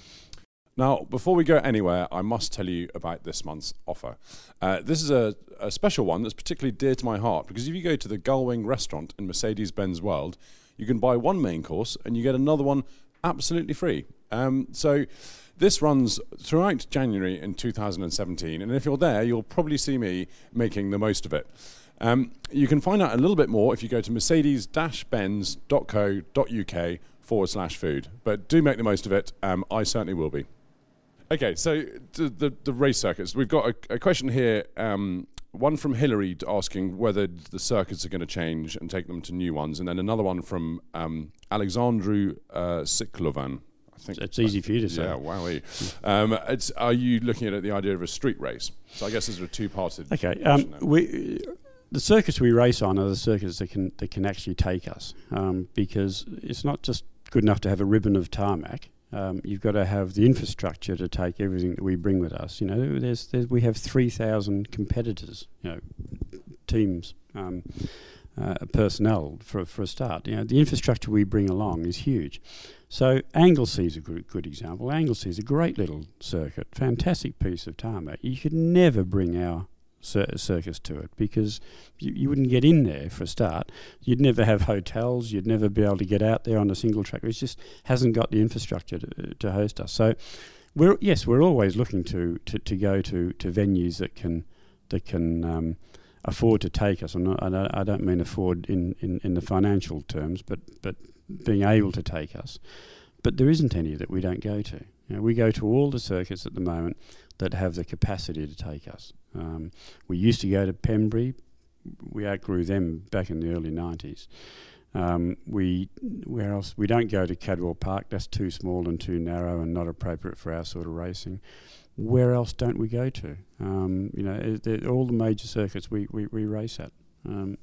Now, before we go anywhere, I must tell you about this month's offer. Uh, this is a, a special one that's particularly dear to my heart, because if you go to the Gullwing restaurant in Mercedes-Benz World, you can buy one main course and you get another one absolutely free. Um, so this runs throughout January in two thousand seventeen, and if you're there, you'll probably see me making the most of it. Um, you can find out a little bit more if you go to mercedes-benz.co.uk forward slash food. But do make the most of it. Um, I certainly will be. Okay, so the, the, the race circuits. We've got a, a question here um, one from Hillary asking whether the circuits are going to change and take them to new ones, and then another one from um, Alexandru uh, Siklovan. I think it's easy for you to say. Yeah, wowee. um, it's, are you looking at the idea of a street race? So I guess there's a two-parted. Okay, um, we. The circuits we race on are the circuits that can that can actually take us, um, because it's not just good enough to have a ribbon of tarmac. Um, you've got to have the infrastructure to take everything that we bring with us. You know, there's, there's we have three thousand competitors, you know, teams, um, uh, personnel for for a start. You know, the infrastructure we bring along is huge. So Anglesey is a good, good example. Anglesey is a great little circuit, fantastic piece of tarmac. You could never bring our Cir- circus to it because you, you wouldn't get in there for a start. You'd never have hotels. You'd never be able to get out there on a single track. It just hasn't got the infrastructure to, to host us. So, we're yes, we're always looking to, to, to go to, to venues that can that can um, afford to take us. I'm not, I don't, I don't mean afford in, in, in the financial terms, but but being able to take us. But there isn't any that we don't go to. You know, we go to all the circuits at the moment that have the capacity to take us. Um, we used to go to Pembrey. We outgrew them back in the early nineties. Um, we where else? We don't go to Cadwell Park. That's too small and too narrow and not appropriate for our sort of racing. Where else don't we go to? Um, you know, all the major circuits we, we, we race at. Um,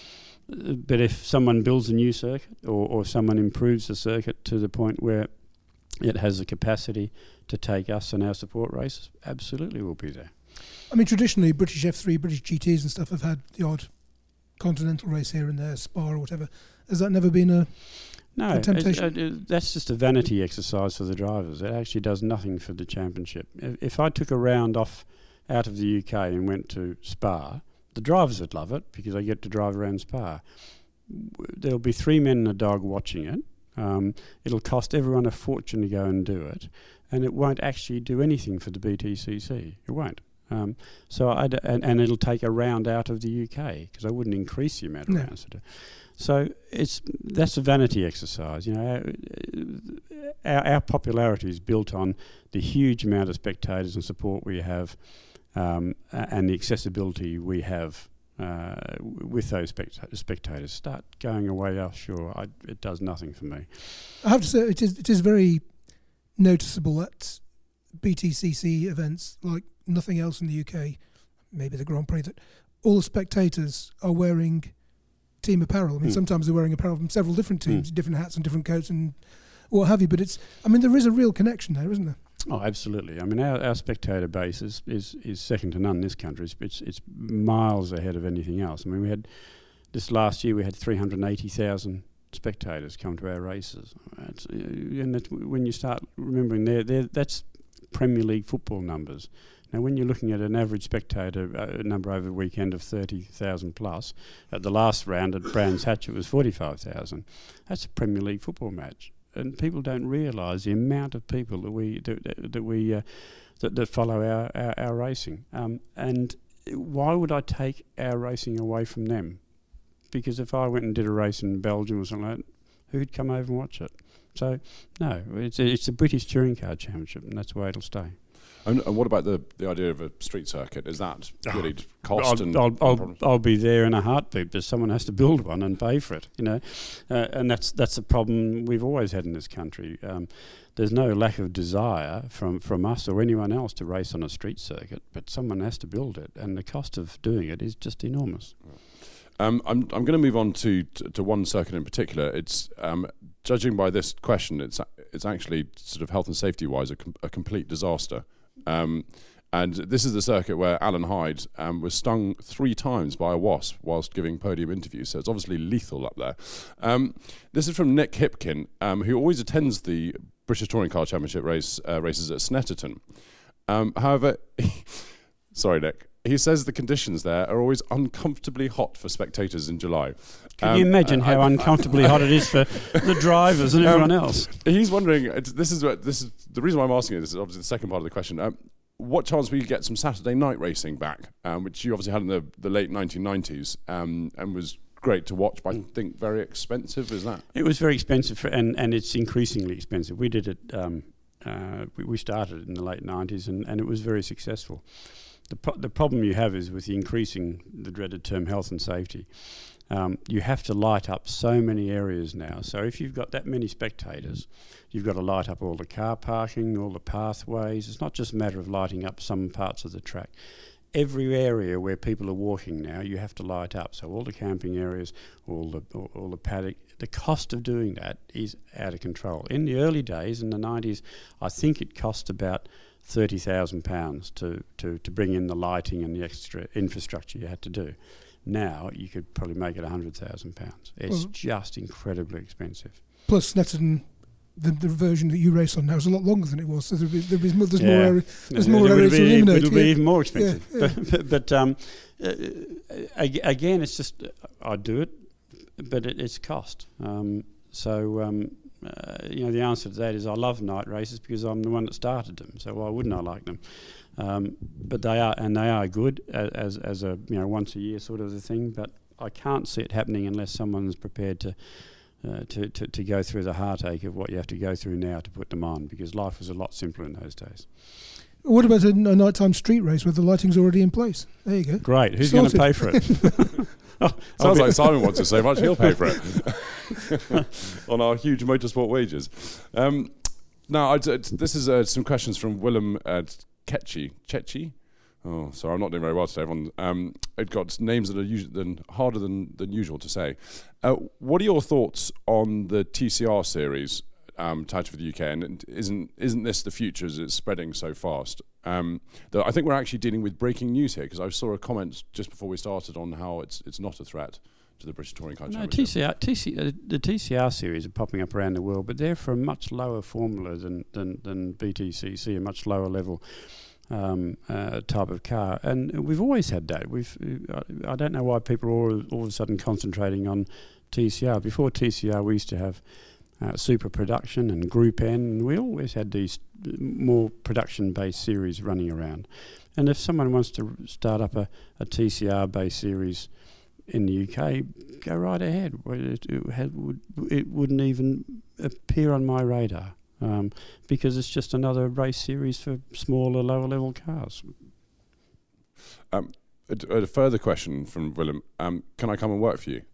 but if someone builds a new circuit or, or someone improves the circuit to the point where it has the capacity to take us and our support races, absolutely we'll be there. I mean, traditionally, British F three, British G Ts and stuff have had the odd continental race here and there, Spa or whatever. Has that never been a, no, a temptation? it, it, that's just a vanity exercise for the drivers. It actually does nothing for the championship. If, if I took a round off out of the U K and went to Spa, the drivers would love it because I get to drive around Spa. There'll be three men and a dog watching it. Um, it'll cost everyone a fortune to go and do it, and it won't actually do anything for the B T C C. It won't. Um, so I d- and, and it'll take a round out of the U K because I wouldn't increase the amount of no. rounds to do. So it's that's a vanity exercise. You know, our, our, our popularity is built on the huge amount of spectators and support we have, um, and the accessibility we have uh, with those specta- spectators. Start going away offshore, I, it does nothing for me. I have to say, it is it is very noticeable at B T C C events like nothing else in the U K, maybe the Grand Prix, that all the spectators are wearing team apparel. I mean, mm. sometimes they're wearing apparel from several different teams, mm. different hats and different coats and what have you, but it's, I mean, there is a real connection there, isn't there? Oh, absolutely. I mean, our, our spectator base is, is, is second to none in this country. It's, it's it's miles ahead of anything else. I mean, we had, this last year we had three hundred eighty thousand spectators come to our races. It's, uh, and that's when you start remembering, they're, they're, that's Premier League football numbers. Now, when you're looking at an average spectator uh, number over the weekend of thirty thousand plus, at the last round at Brands Hatch it was forty-five thousand. That's a Premier League football match, and people don't realise the amount of people that we that, that we uh, that, that follow our our, our racing. Um, and why would I take our racing away from them? Because if I went and did a race in Belgium or something like that, who'd come over and watch it? So, no, it's a, it's the British Touring Car Championship, and that's the way it'll stay. And, and what about the, the idea of a street circuit? Is that really oh, cost I'll, and I'll, I'll, I'll be there in a heartbeat, but someone has to build one and pay for it, you know. Uh, and that's that's a problem we've always had in this country. Um, there's no lack of desire from, from us or anyone else to race on a street circuit, but someone has to build it, and the cost of doing it is just enormous. Um, I'm I'm going to move on to, to to one circuit in particular. It's um, judging by this question, it's it's actually sort of health and safety wise a, com- a complete disaster. Um, and this is the circuit where Alan Hyde um, was stung three times by a wasp whilst giving podium interviews, so it's obviously lethal up there. Um, this is from Nick Hipkin, um, who always attends the British Touring Car Championship race uh, races at Snetterton. Um, however, sorry Nick, he says the conditions there are always uncomfortably hot for spectators in July. Can um, you imagine uh, how I, uncomfortably I, hot it is for the drivers and everyone um, else? He's wondering. This is what this is the reason why I'm asking it. This is obviously the second part of the question. Um, what chance will you get some Saturday night racing back, um, which you obviously had in the, the late nineteen nineties, um, and was great to watch, but I think very expensive. Is that? It was very expensive, for, and and it's increasingly expensive. We did it. Um, uh, we, we started in the late nineties, and, and it was very successful. The, pro- the problem you have is with the increasing the dreaded term health and safety. Um, you have to light up so many areas now. So if you've got that many spectators, you've got to light up all the car parking, all the pathways. It's not just a matter of lighting up some parts of the track. Every area where people are walking now, you have to light up. So all the camping areas, all the all, all the paddock. The cost of doing that is out of control. In the early days, in the nineties, I think it cost about thirty thousand pounds to, to, to bring in the lighting and the extra infrastructure you had to do. Now you could probably make it one hundred thousand pounds. It's well, just incredibly expensive. Plus, Snetterton, the, the version that you race on now is a lot longer than it was. So there'll be, there'll be, there's yeah. more area, there's no, more area be, to eliminate. It'll yeah. be even more expensive. Yeah, yeah. But, but, but um, uh, again, it's just uh, I do it, but it, it's cost. Um, so um, uh, you know, the answer to that is I love night races because I'm the one that started them. So why wouldn't I like them? Um, but they are, and they are good as as a you know once a year sort of a thing. But I can't see it happening unless someone's prepared to, uh, to to to go through the heartache of what you have to go through now to put them on, because life was a lot simpler in those days. What about a, a nighttime street race where the lighting's already in place? There you go. Great. Who's going to pay for it? oh, Sounds like Simon wants it so much he'll pay for it on our huge motorsport wages. Um, now, I d- this is uh, some questions from Willem uh, Ketchy. Chetchy? Oh, sorry, I'm not doing very well today. Everyone, um, it got names that are usually than, harder than, than usual to say. Uh, what are your thoughts on the T C R series, um, Tied for the U K? And isn't isn't this the future as it's spreading so fast? Um, that I think we're actually dealing with breaking news here, because I saw a comment just before we started on how it's it's not a threat to the British Touring Car no, Championship. T C R, T C, uh, the T C R series are popping up around the world, but they're for a much lower formula than than, than B T C C, a much lower level um, uh, type of car. And we've always had that. We've uh, I don't know why people are all, all of a sudden concentrating on T C R. Before T C R, we used to have uh, Super Production and Group N, and we always had these more production-based series running around. And if someone wants to start up a, a T C R-based series in the U K, go right ahead. It, it, had, would, it wouldn't even appear on my radar, um, because it's just another race series for smaller, lower-level cars. Um, a, a further question from Willem. Um, can I come and work for you?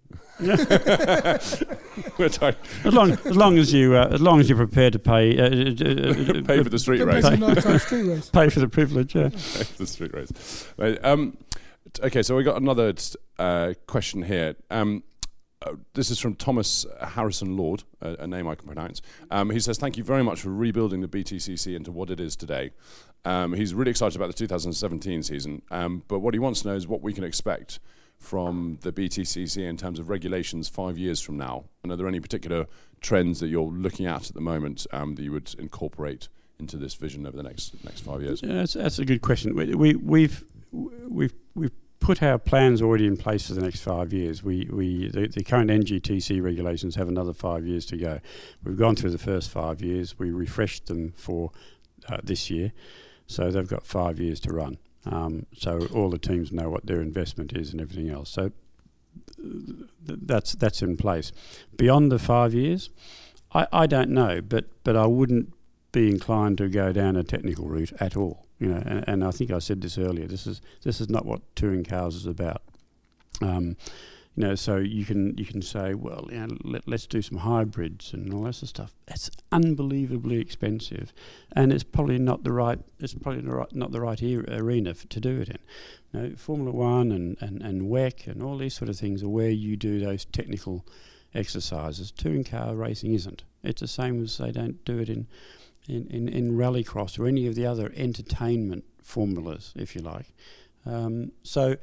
Which I as long as long as you uh, as long as you're prepared to pay uh, uh, pay for the street race. Pay, street race. Pay for the privilege. Yeah. Pay for the street race. Right, um, t- okay, so we got another uh, question here. Um, uh, this is from Thomas Harrison Lord, a, a name I can pronounce. Um, he says, "Thank you very much for rebuilding the B T C C into what it is today." Um, he's really excited about the two thousand seventeen season, um, but what he wants to know is what we can expect from the B T C C in terms of regulations five years from now. And are there any particular trends that you're looking at at the moment um, that you would incorporate into this vision over the next next five years? Yeah, that's, that's a good question. We, we, we've we've we've put our plans already in place for the next five years. We we the, the current N G T C regulations have another five years to go. We've gone through the first five years. We refreshed them for uh, this year, so they've got five years to run. Um, so all the teams know what their investment is and everything else. So th- that's that's in place. Beyond the five years, I, I don't know, but but I wouldn't be inclined to go down a technical route at all. You know, and, and I think I said this earlier. This is this is not what touring cars is about. Um, you know, so you can you can say, well, you know, let, let's do some hybrids and all that sort of stuff. That's unbelievably expensive, and it's probably not the right. It's probably the right, not the right e- arena f- to do it in. You know, Formula One and, and, and W E C and all these sort of things are where you do those technical exercises. Touring car racing isn't. It's the same as they don't do it in in, in, in rallycross or any of the other entertainment formulas, if you like. Um, so.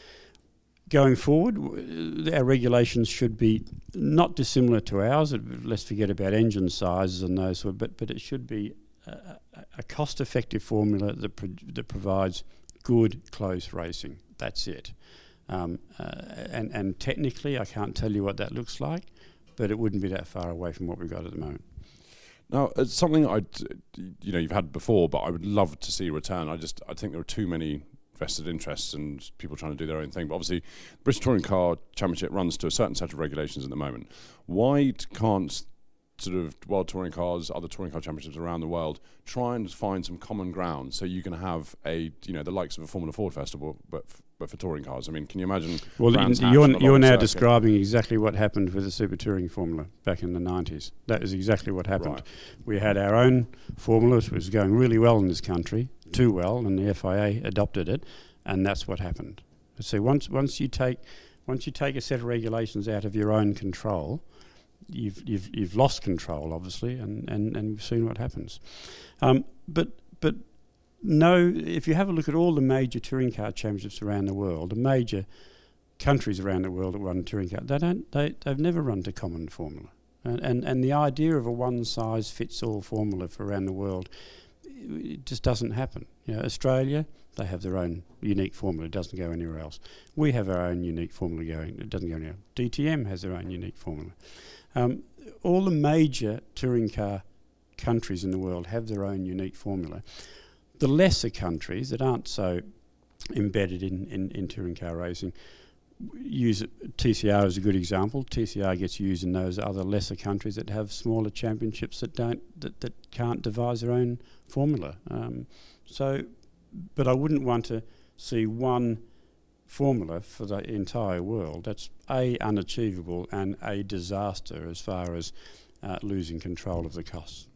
Going forward, our regulations should be not dissimilar to ours. Let's forget about engine sizes and those, but but it should be a, a cost-effective formula that pro- that provides good close racing. That's it. Um, uh, and and technically, I can't tell you what that looks like, but it wouldn't be that far away from what we've got at the moment. Now, it's something I, you know, you've had before, but I would love to see return. I just I think there are too many vested interests and people trying to do their own thing. But obviously, the British Touring Car Championship runs to a certain set of regulations at the moment. Why can't sort of World Touring Cars, other touring car championships around the world, try and find some common ground so you can have a, you know, the likes of a Formula Ford Festival, but f- but for touring cars. I mean, can you imagine? Well, Brands Hatch you're and a you're lot now of describing exactly what happened with the Super Touring Formula back in the nineties. That is exactly what happened. Right. We had our own formula, which was going really well in this country, too well, and the F I A adopted it, and that's what happened. So once once you take once you take a set of regulations out of your own control, you've you've you've lost control, obviously, and, and, and we've seen what happens. Um, but but no, if you have a look at all the major touring car championships around the world, the major countries around the world that run touring car, they don't they they've never run to common formula, and and, and the idea of a one size fits all formula for around the world, it just doesn't happen. You know, Australia, they have their own unique formula. It doesn't go anywhere else. We have our own unique formula going. It doesn't go anywhere. D T M has their own unique formula. Um, all the major touring car countries in the world have their own unique formula. The lesser countries that aren't so embedded in, in, in touring car racing use it. T C R is a good example. T C R gets used in those other lesser countries that have smaller championships that don't that, that can't devise their own formula. Um, so, but I wouldn't want to see one formula for the entire world. That's A, unachievable, and a disaster as far as uh, losing control of the costs.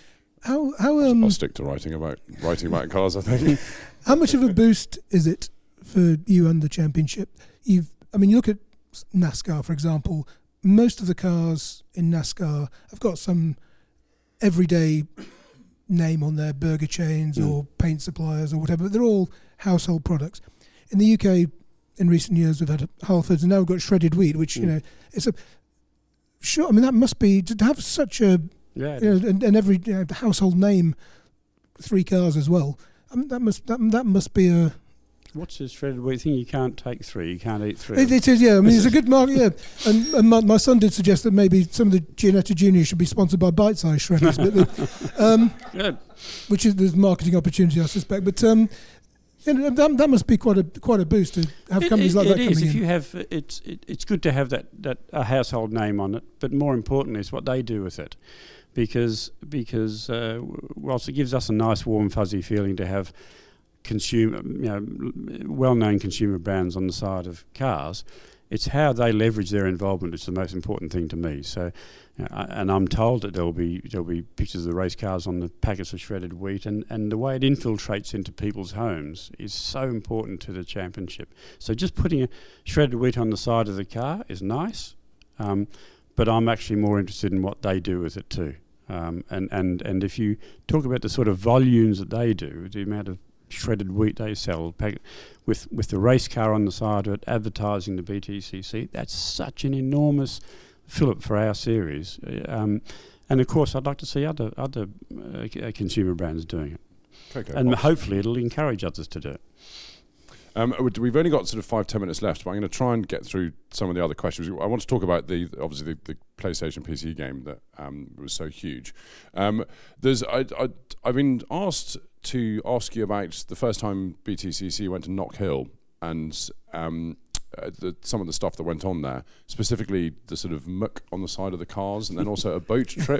How how um, I'll stick to writing about writing about cars, I think. How much of a boost is it for you and the championship? You've, I mean, you look at NASCAR, for example. Most of the cars in NASCAR have got some everyday name on their burger chains mm. or paint suppliers or whatever. But they're all household products. In the U K, in recent years, we've had Halfords, and now we've got shredded wheat, which mm. you know, it's a sure. I mean, that must be to have such a yeah, you know, and, and every you know, household name, three cars as well. I mean, that must that that must be a. What's this shredded wheat thing? You can't take three. You can't eat three. It, it is, yeah. I mean, it's a good market, yeah. And, and my, my son did suggest that maybe some of the Gianetta Juniors should be sponsored by bite-sized shredders, but the, um, good. Which is there's marketing opportunity, I suspect. But um, you know, that, that must be quite a quite a boost to have it, companies it, like it that is. coming If in. you have, it's it, it's good to have that that a household name on it. But more importantly, is what they do with it, because because uh, whilst it gives us a nice warm fuzzy feeling to have consumer, you know, well-known consumer brands on the side of cars, it's how they leverage their involvement that's the most important thing to me. So, you know, I, and I'm told that there'll be there'll be pictures of the race cars on the packets of shredded wheat, and, and the way it infiltrates into people's homes is so important to the championship. So just putting a shredded wheat on the side of the car is nice, um, but I'm actually more interested in what they do with it too. Um, and, and, and if you talk about the sort of volumes that they do, the amount of shredded wheat they sell, pack, with with the race car on the side of it, advertising the B T C C, that's such an enormous fillip for our series. Um, and of course, I'd like to see other other uh, consumer brands doing it, Okay, and box. hopefully it'll encourage others to do it. Um, we've only got sort of five, ten minutes left, but I'm going to try and get through some of the other questions. I want to talk about the obviously the, the PlayStation P C game that um, was so huge. Um, there's I, I, I've been asked to ask you about the first time B T C C went to Knock Hill and um, uh, the, some of the stuff that went on there, specifically the sort of muck on the side of the cars, and then also a boat trip.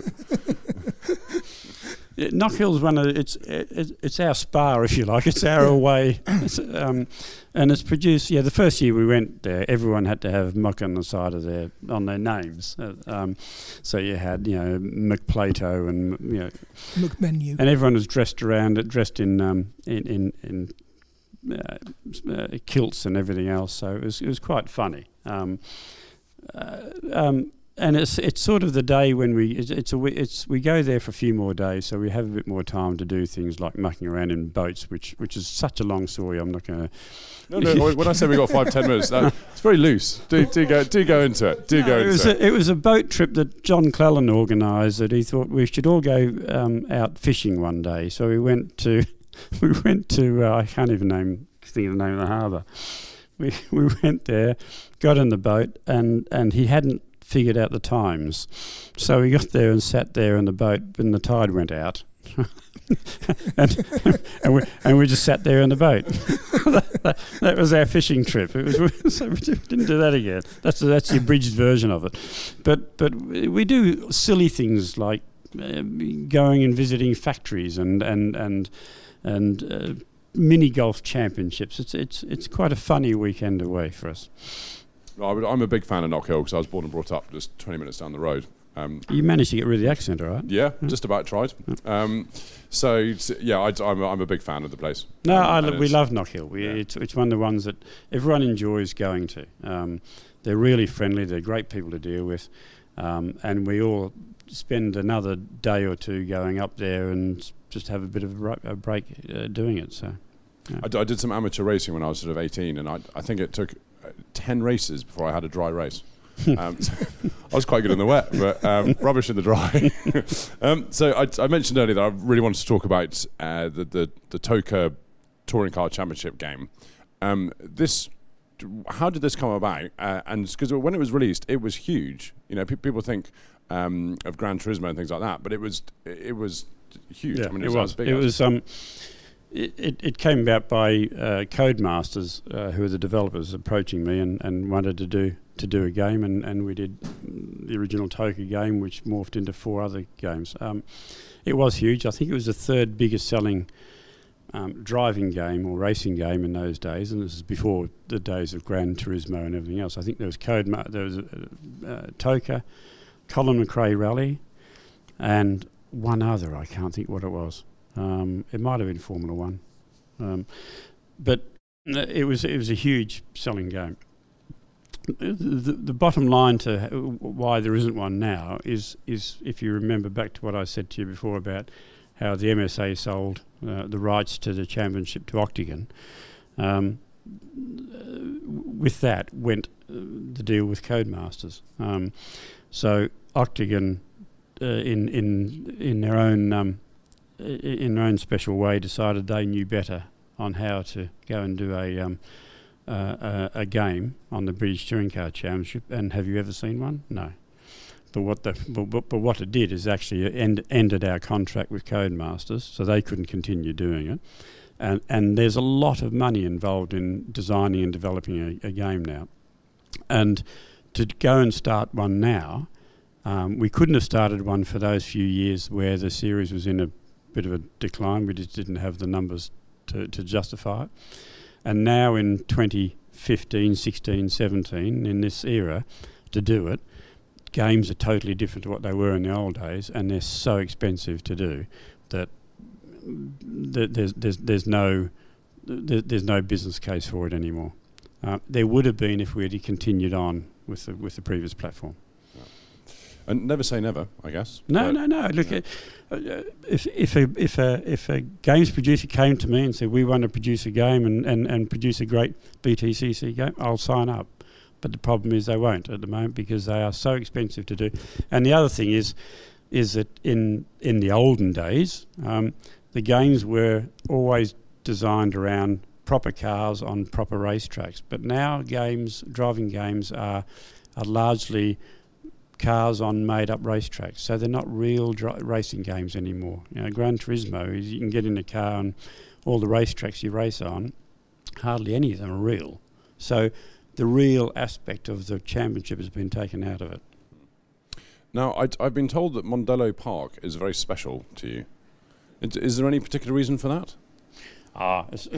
Yeah, Knock Hill's one of it's it, it's our spa, if you like. It's our away, it's, um, and it's produced. Yeah, the first year we went there, everyone had to have muck on the side of their on their names. Uh, um, so you had you know McPlato and you know McMenu, and everyone was dressed around it, dressed in um, in in, in uh, uh, kilts and everything else. So it was it was quite funny. Um, uh, um, And it's it's sort of the day when we it's, it's a it's we go there for a few more days, so we have a bit more time to do things like mucking around in boats, which which is such a long story. I'm not going to. No, no. When I say we got five, ten minutes, that, it's very loose. Do do go do go into it. Do no, go it into was it. A, it was a boat trip that John Clellan organised. That he thought we should all go um, out fishing one day. So we went to we went to uh, I can't even name think of the name of the harbour. We we went there, got in the boat, and and he hadn't figured out the times. So we got there and sat there in the boat and the tide went out. and, and, we, and we just sat there in the boat. that, that, that was our fishing trip. It was, so we didn't do that again. That's that's the abridged version of it. But but we do silly things like uh, going and visiting factories and and and and uh, mini golf championships. It's it's it's quite a funny weekend away for us. I'm a big fan of Knockhill because I was born and brought up just twenty minutes down the road. Um, you managed to get rid of the accent, all right? Yeah, mm. just about tried. Um, so, yeah, I, I'm, a, I'm a big fan of the place. No, um, I, we love Knockhill. We, yeah. it's, it's one of the ones that everyone enjoys going to. Um, they're really friendly. They're great people to deal with. Um, and we all spend another day or two going up there and just have a bit of a break uh, doing it. So, yeah. I, d- I did some amateur racing when I was sort of eighteen, and I, I think it took uh, ten races before I had a dry race. um, so I was quite good in the wet, but um, rubbish in the dry. um, so I, I mentioned earlier that I really wanted to talk about uh, the, the the Toka Touring Car Championship game. Um, this, how did this come about? Uh, and because when it was released, it was huge. You know, pe- people think um, of Gran Turismo and things like that, but it was it was huge. Yeah, I mean, it was. It was. Big It was um, It, it came about by uh, Codemasters, uh, who are the developers, approaching me and, and wanted to do to do a game, and, and we did the original Toka game, which morphed into four other games. Um, it was huge. I think it was the third biggest selling um, driving game or racing game in those days, and this is before the days of Gran Turismo and everything else. I think there was Codema- there was uh, uh, Toka, Colin McRae Rally, and one other. I can't think what it was. Um, it might have been Formula One, um, but it was it was a huge selling game. The, the, the bottom line to why there isn't one now is is if you remember back to what I said to you before about how the M S A sold uh, the rights to the championship to Octagon. Um, with that went uh, the deal with Codemasters. Um, so Octagon, uh, in in in their own um, in their own special way, decided they knew better on how to go and do a um, uh, a, a game on the British Touring Car Championship. And have you ever seen one? No. But what the but, but, but what it did is actually end, ended our contract with Codemasters, so they couldn't continue doing it. And and there's a lot of money involved in designing and developing a, a game now. And to go and start one now, um, we couldn't have started one for those few years where the series was in a bit of a decline. We just didn't have the numbers to, to justify it. And now in twenty fifteen, sixteen, seventeen, in this era, to do it, games are totally different to what they were in the old days, and they're so expensive to do that th- there's there's there's no th- there's no business case for it anymore. Uh, there would have been if we had continued on with the with the previous platform. And never say never, I guess. No, no, no. Look, yeah. uh, if if a if a if a games producer came to me and said we want to produce a game and, and, and produce a great B T C C game, I'll sign up. But the problem is they won't at the moment because they are so expensive to do. And the other thing is, is that in in the olden days, um, the games were always designed around proper cars on proper racetracks. But now games, driving games, are are largely cars on made-up racetracks, so they're not real dri- racing games anymore. You know, Gran Turismo is you can get in a car and all the racetracks you race on, hardly any of them are real. So the real aspect of the championship has been taken out of it. Now, I'd, I've been told that Mondello Park is very special to you. Is, is there any particular reason for that? Ah, it's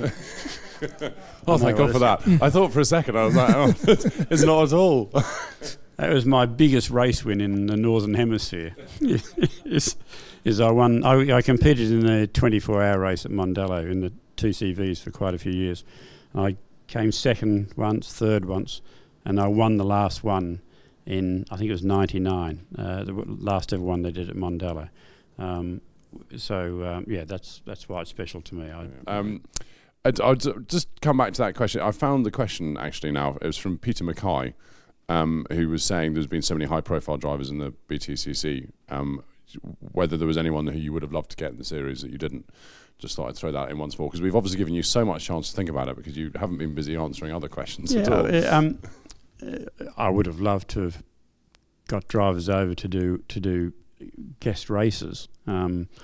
oh, thank God for that. I thought for a second, I was like, oh, it's not at all. That was my biggest race win in the Northern Hemisphere. is, is I won. I, I competed in the twenty-four hour race at Mondello in the two C Vs for quite a few years. I came second once, third once, and I won the last one in, I think it was ninety-nine, uh, the last ever one they did at Mondello. Um, so, um, yeah, that's that's why it's special to me. I, um, I'd, I'd just come back to that question. I found the question, actually, now. It was from Peter Mackay, um, who was saying there's been so many high-profile drivers in the B T C C, um, whether there was anyone who you would have loved to get in the series that you didn't. Just thought I'd throw that in once more, because we've obviously given you so much chance to think about it because you haven't been busy answering other questions yeah, at all. Uh, um, uh, I would have loved to have got drivers over to do to do guest races. Um,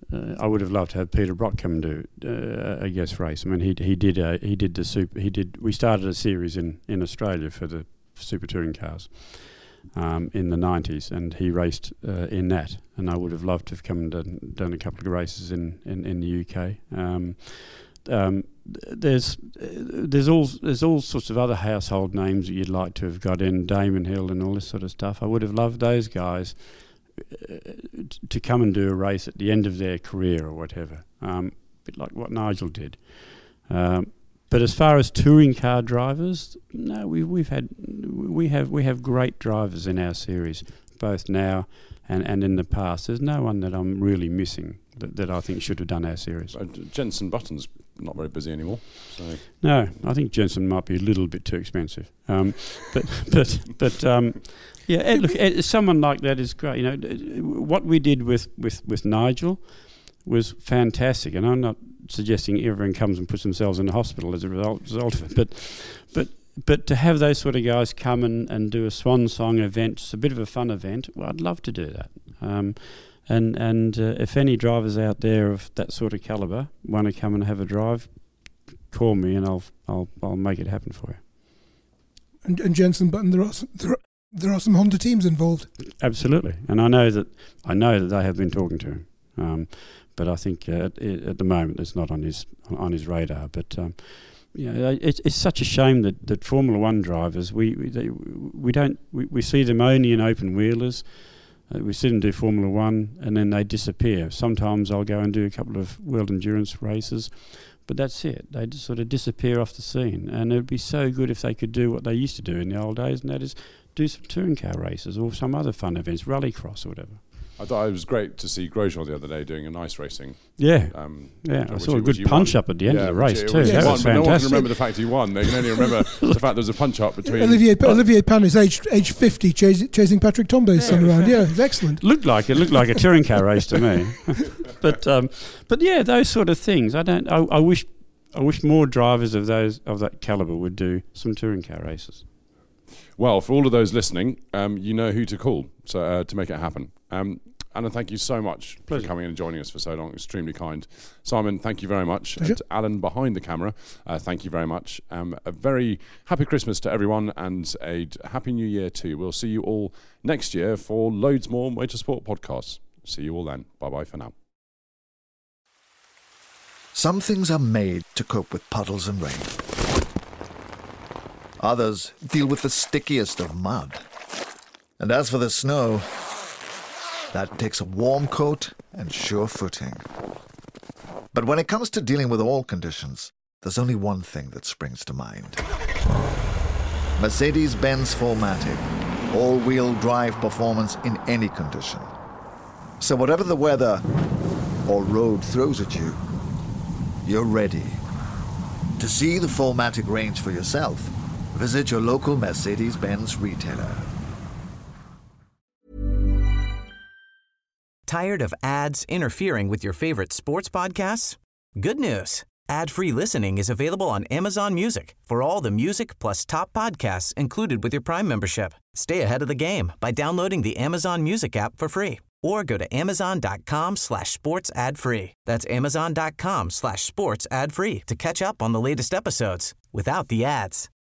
uh, I would have loved to have Peter Brock come and do uh, a guest race. I mean, he he did uh, he did the super he did. We started a series in, in Australia for the super touring cars um, in the nineties, and he raced uh, in that. And I would have loved to have come and done, done a couple of races in, in, in the U K. Um, um, there's there's all there's all sorts of other household names that you'd like to have got in, Damon Hill and all this sort of stuff. I would have loved those guys uh, to come and do a race at the end of their career or whatever, um, a bit like what Nigel did. Um, but as far as touring car drivers, no, we we've had we have we have great drivers in our series, both now and, and in the past. There's no one that I'm really missing that, that I think should have done our series. Uh, Jenson Button's not very busy anymore. So. No, I think Jenson might be a little bit too expensive. Um, but but but um, yeah, Ed, look, Ed, someone like that is great. You know, what we did with, with, with Nigel was fantastic, and I'm not suggesting everyone comes and puts themselves in the hospital as a result, result of it. But but but to have those sort of guys come and, and do a swan song event, it's a bit of a fun event. Well, I'd love to do that. Um, And and uh, if any drivers out there of that sort of calibre want to come and have a drive, call me and I'll I'll I'll make it happen for you. And, and Jenson Button, there are some, there are, there are some Honda teams involved. Absolutely, and I know that I know that they have been talking to him, um, but I think uh, at, at the moment it's not on his on his radar. But um, you know, it's it's such a shame that, that Formula One drivers we we, they, we don't we, we see them only in open wheelers. We sit and do Formula One, and then they disappear. Sometimes I'll go and do a couple of world endurance races, but that's it. They just sort of disappear off the scene. And it would be so good if they could do what they used to do in the old days, and that is do some touring car races or some other fun events, rallycross or whatever. I thought it was great to see Grosjean the other day doing a nice racing. Yeah, um, yeah. I which saw he, a good punch up at the end yeah, of the race it, too. That That won, was but no one can fantastic. remember the fact he won. They can only remember the fact there was a punch up between. Olivier Olivier Panis, age age fifty, chas- chasing Patrick Tombay's son around. Yeah, it's excellent. Looked like it looked like a touring car race to me. but um, but yeah, those sort of things. I don't. I, I wish I wish more drivers of those of that calibre would do some touring car races. Well, for all of those listening, um, you know who to call so uh, to make it happen. Um, Anna, thank you so much Pleasure. for coming and joining us for so long. Extremely kind. Simon, thank you very much. Pleasure. And to Alan behind the camera, uh, thank you very much. Um, a very happy Christmas to everyone and a d- happy new year too. We'll see you all next year for loads more motorsport podcasts. See you all then. Bye-bye for now. Some things are made to cope with puddles and rain. Others deal with the stickiest of mud. And as for the snow, that takes a warm coat and sure footing. But when it comes to dealing with all conditions, there's only one thing that springs to mind. Mercedes-Benz four matic, all-wheel drive performance in any condition. So whatever the weather or road throws at you, you're ready. To see the four matic range for yourself, visit your local Mercedes-Benz retailer. Tired of ads interfering with your favorite sports podcasts? Good news. Ad-free listening is available on Amazon Music for all the music plus top podcasts included with your Prime membership. Stay ahead of the game by downloading the Amazon Music app for free or go to amazon.com slash sports ad free. That's amazon.com slash sports ad free to catch up on the latest episodes without the ads.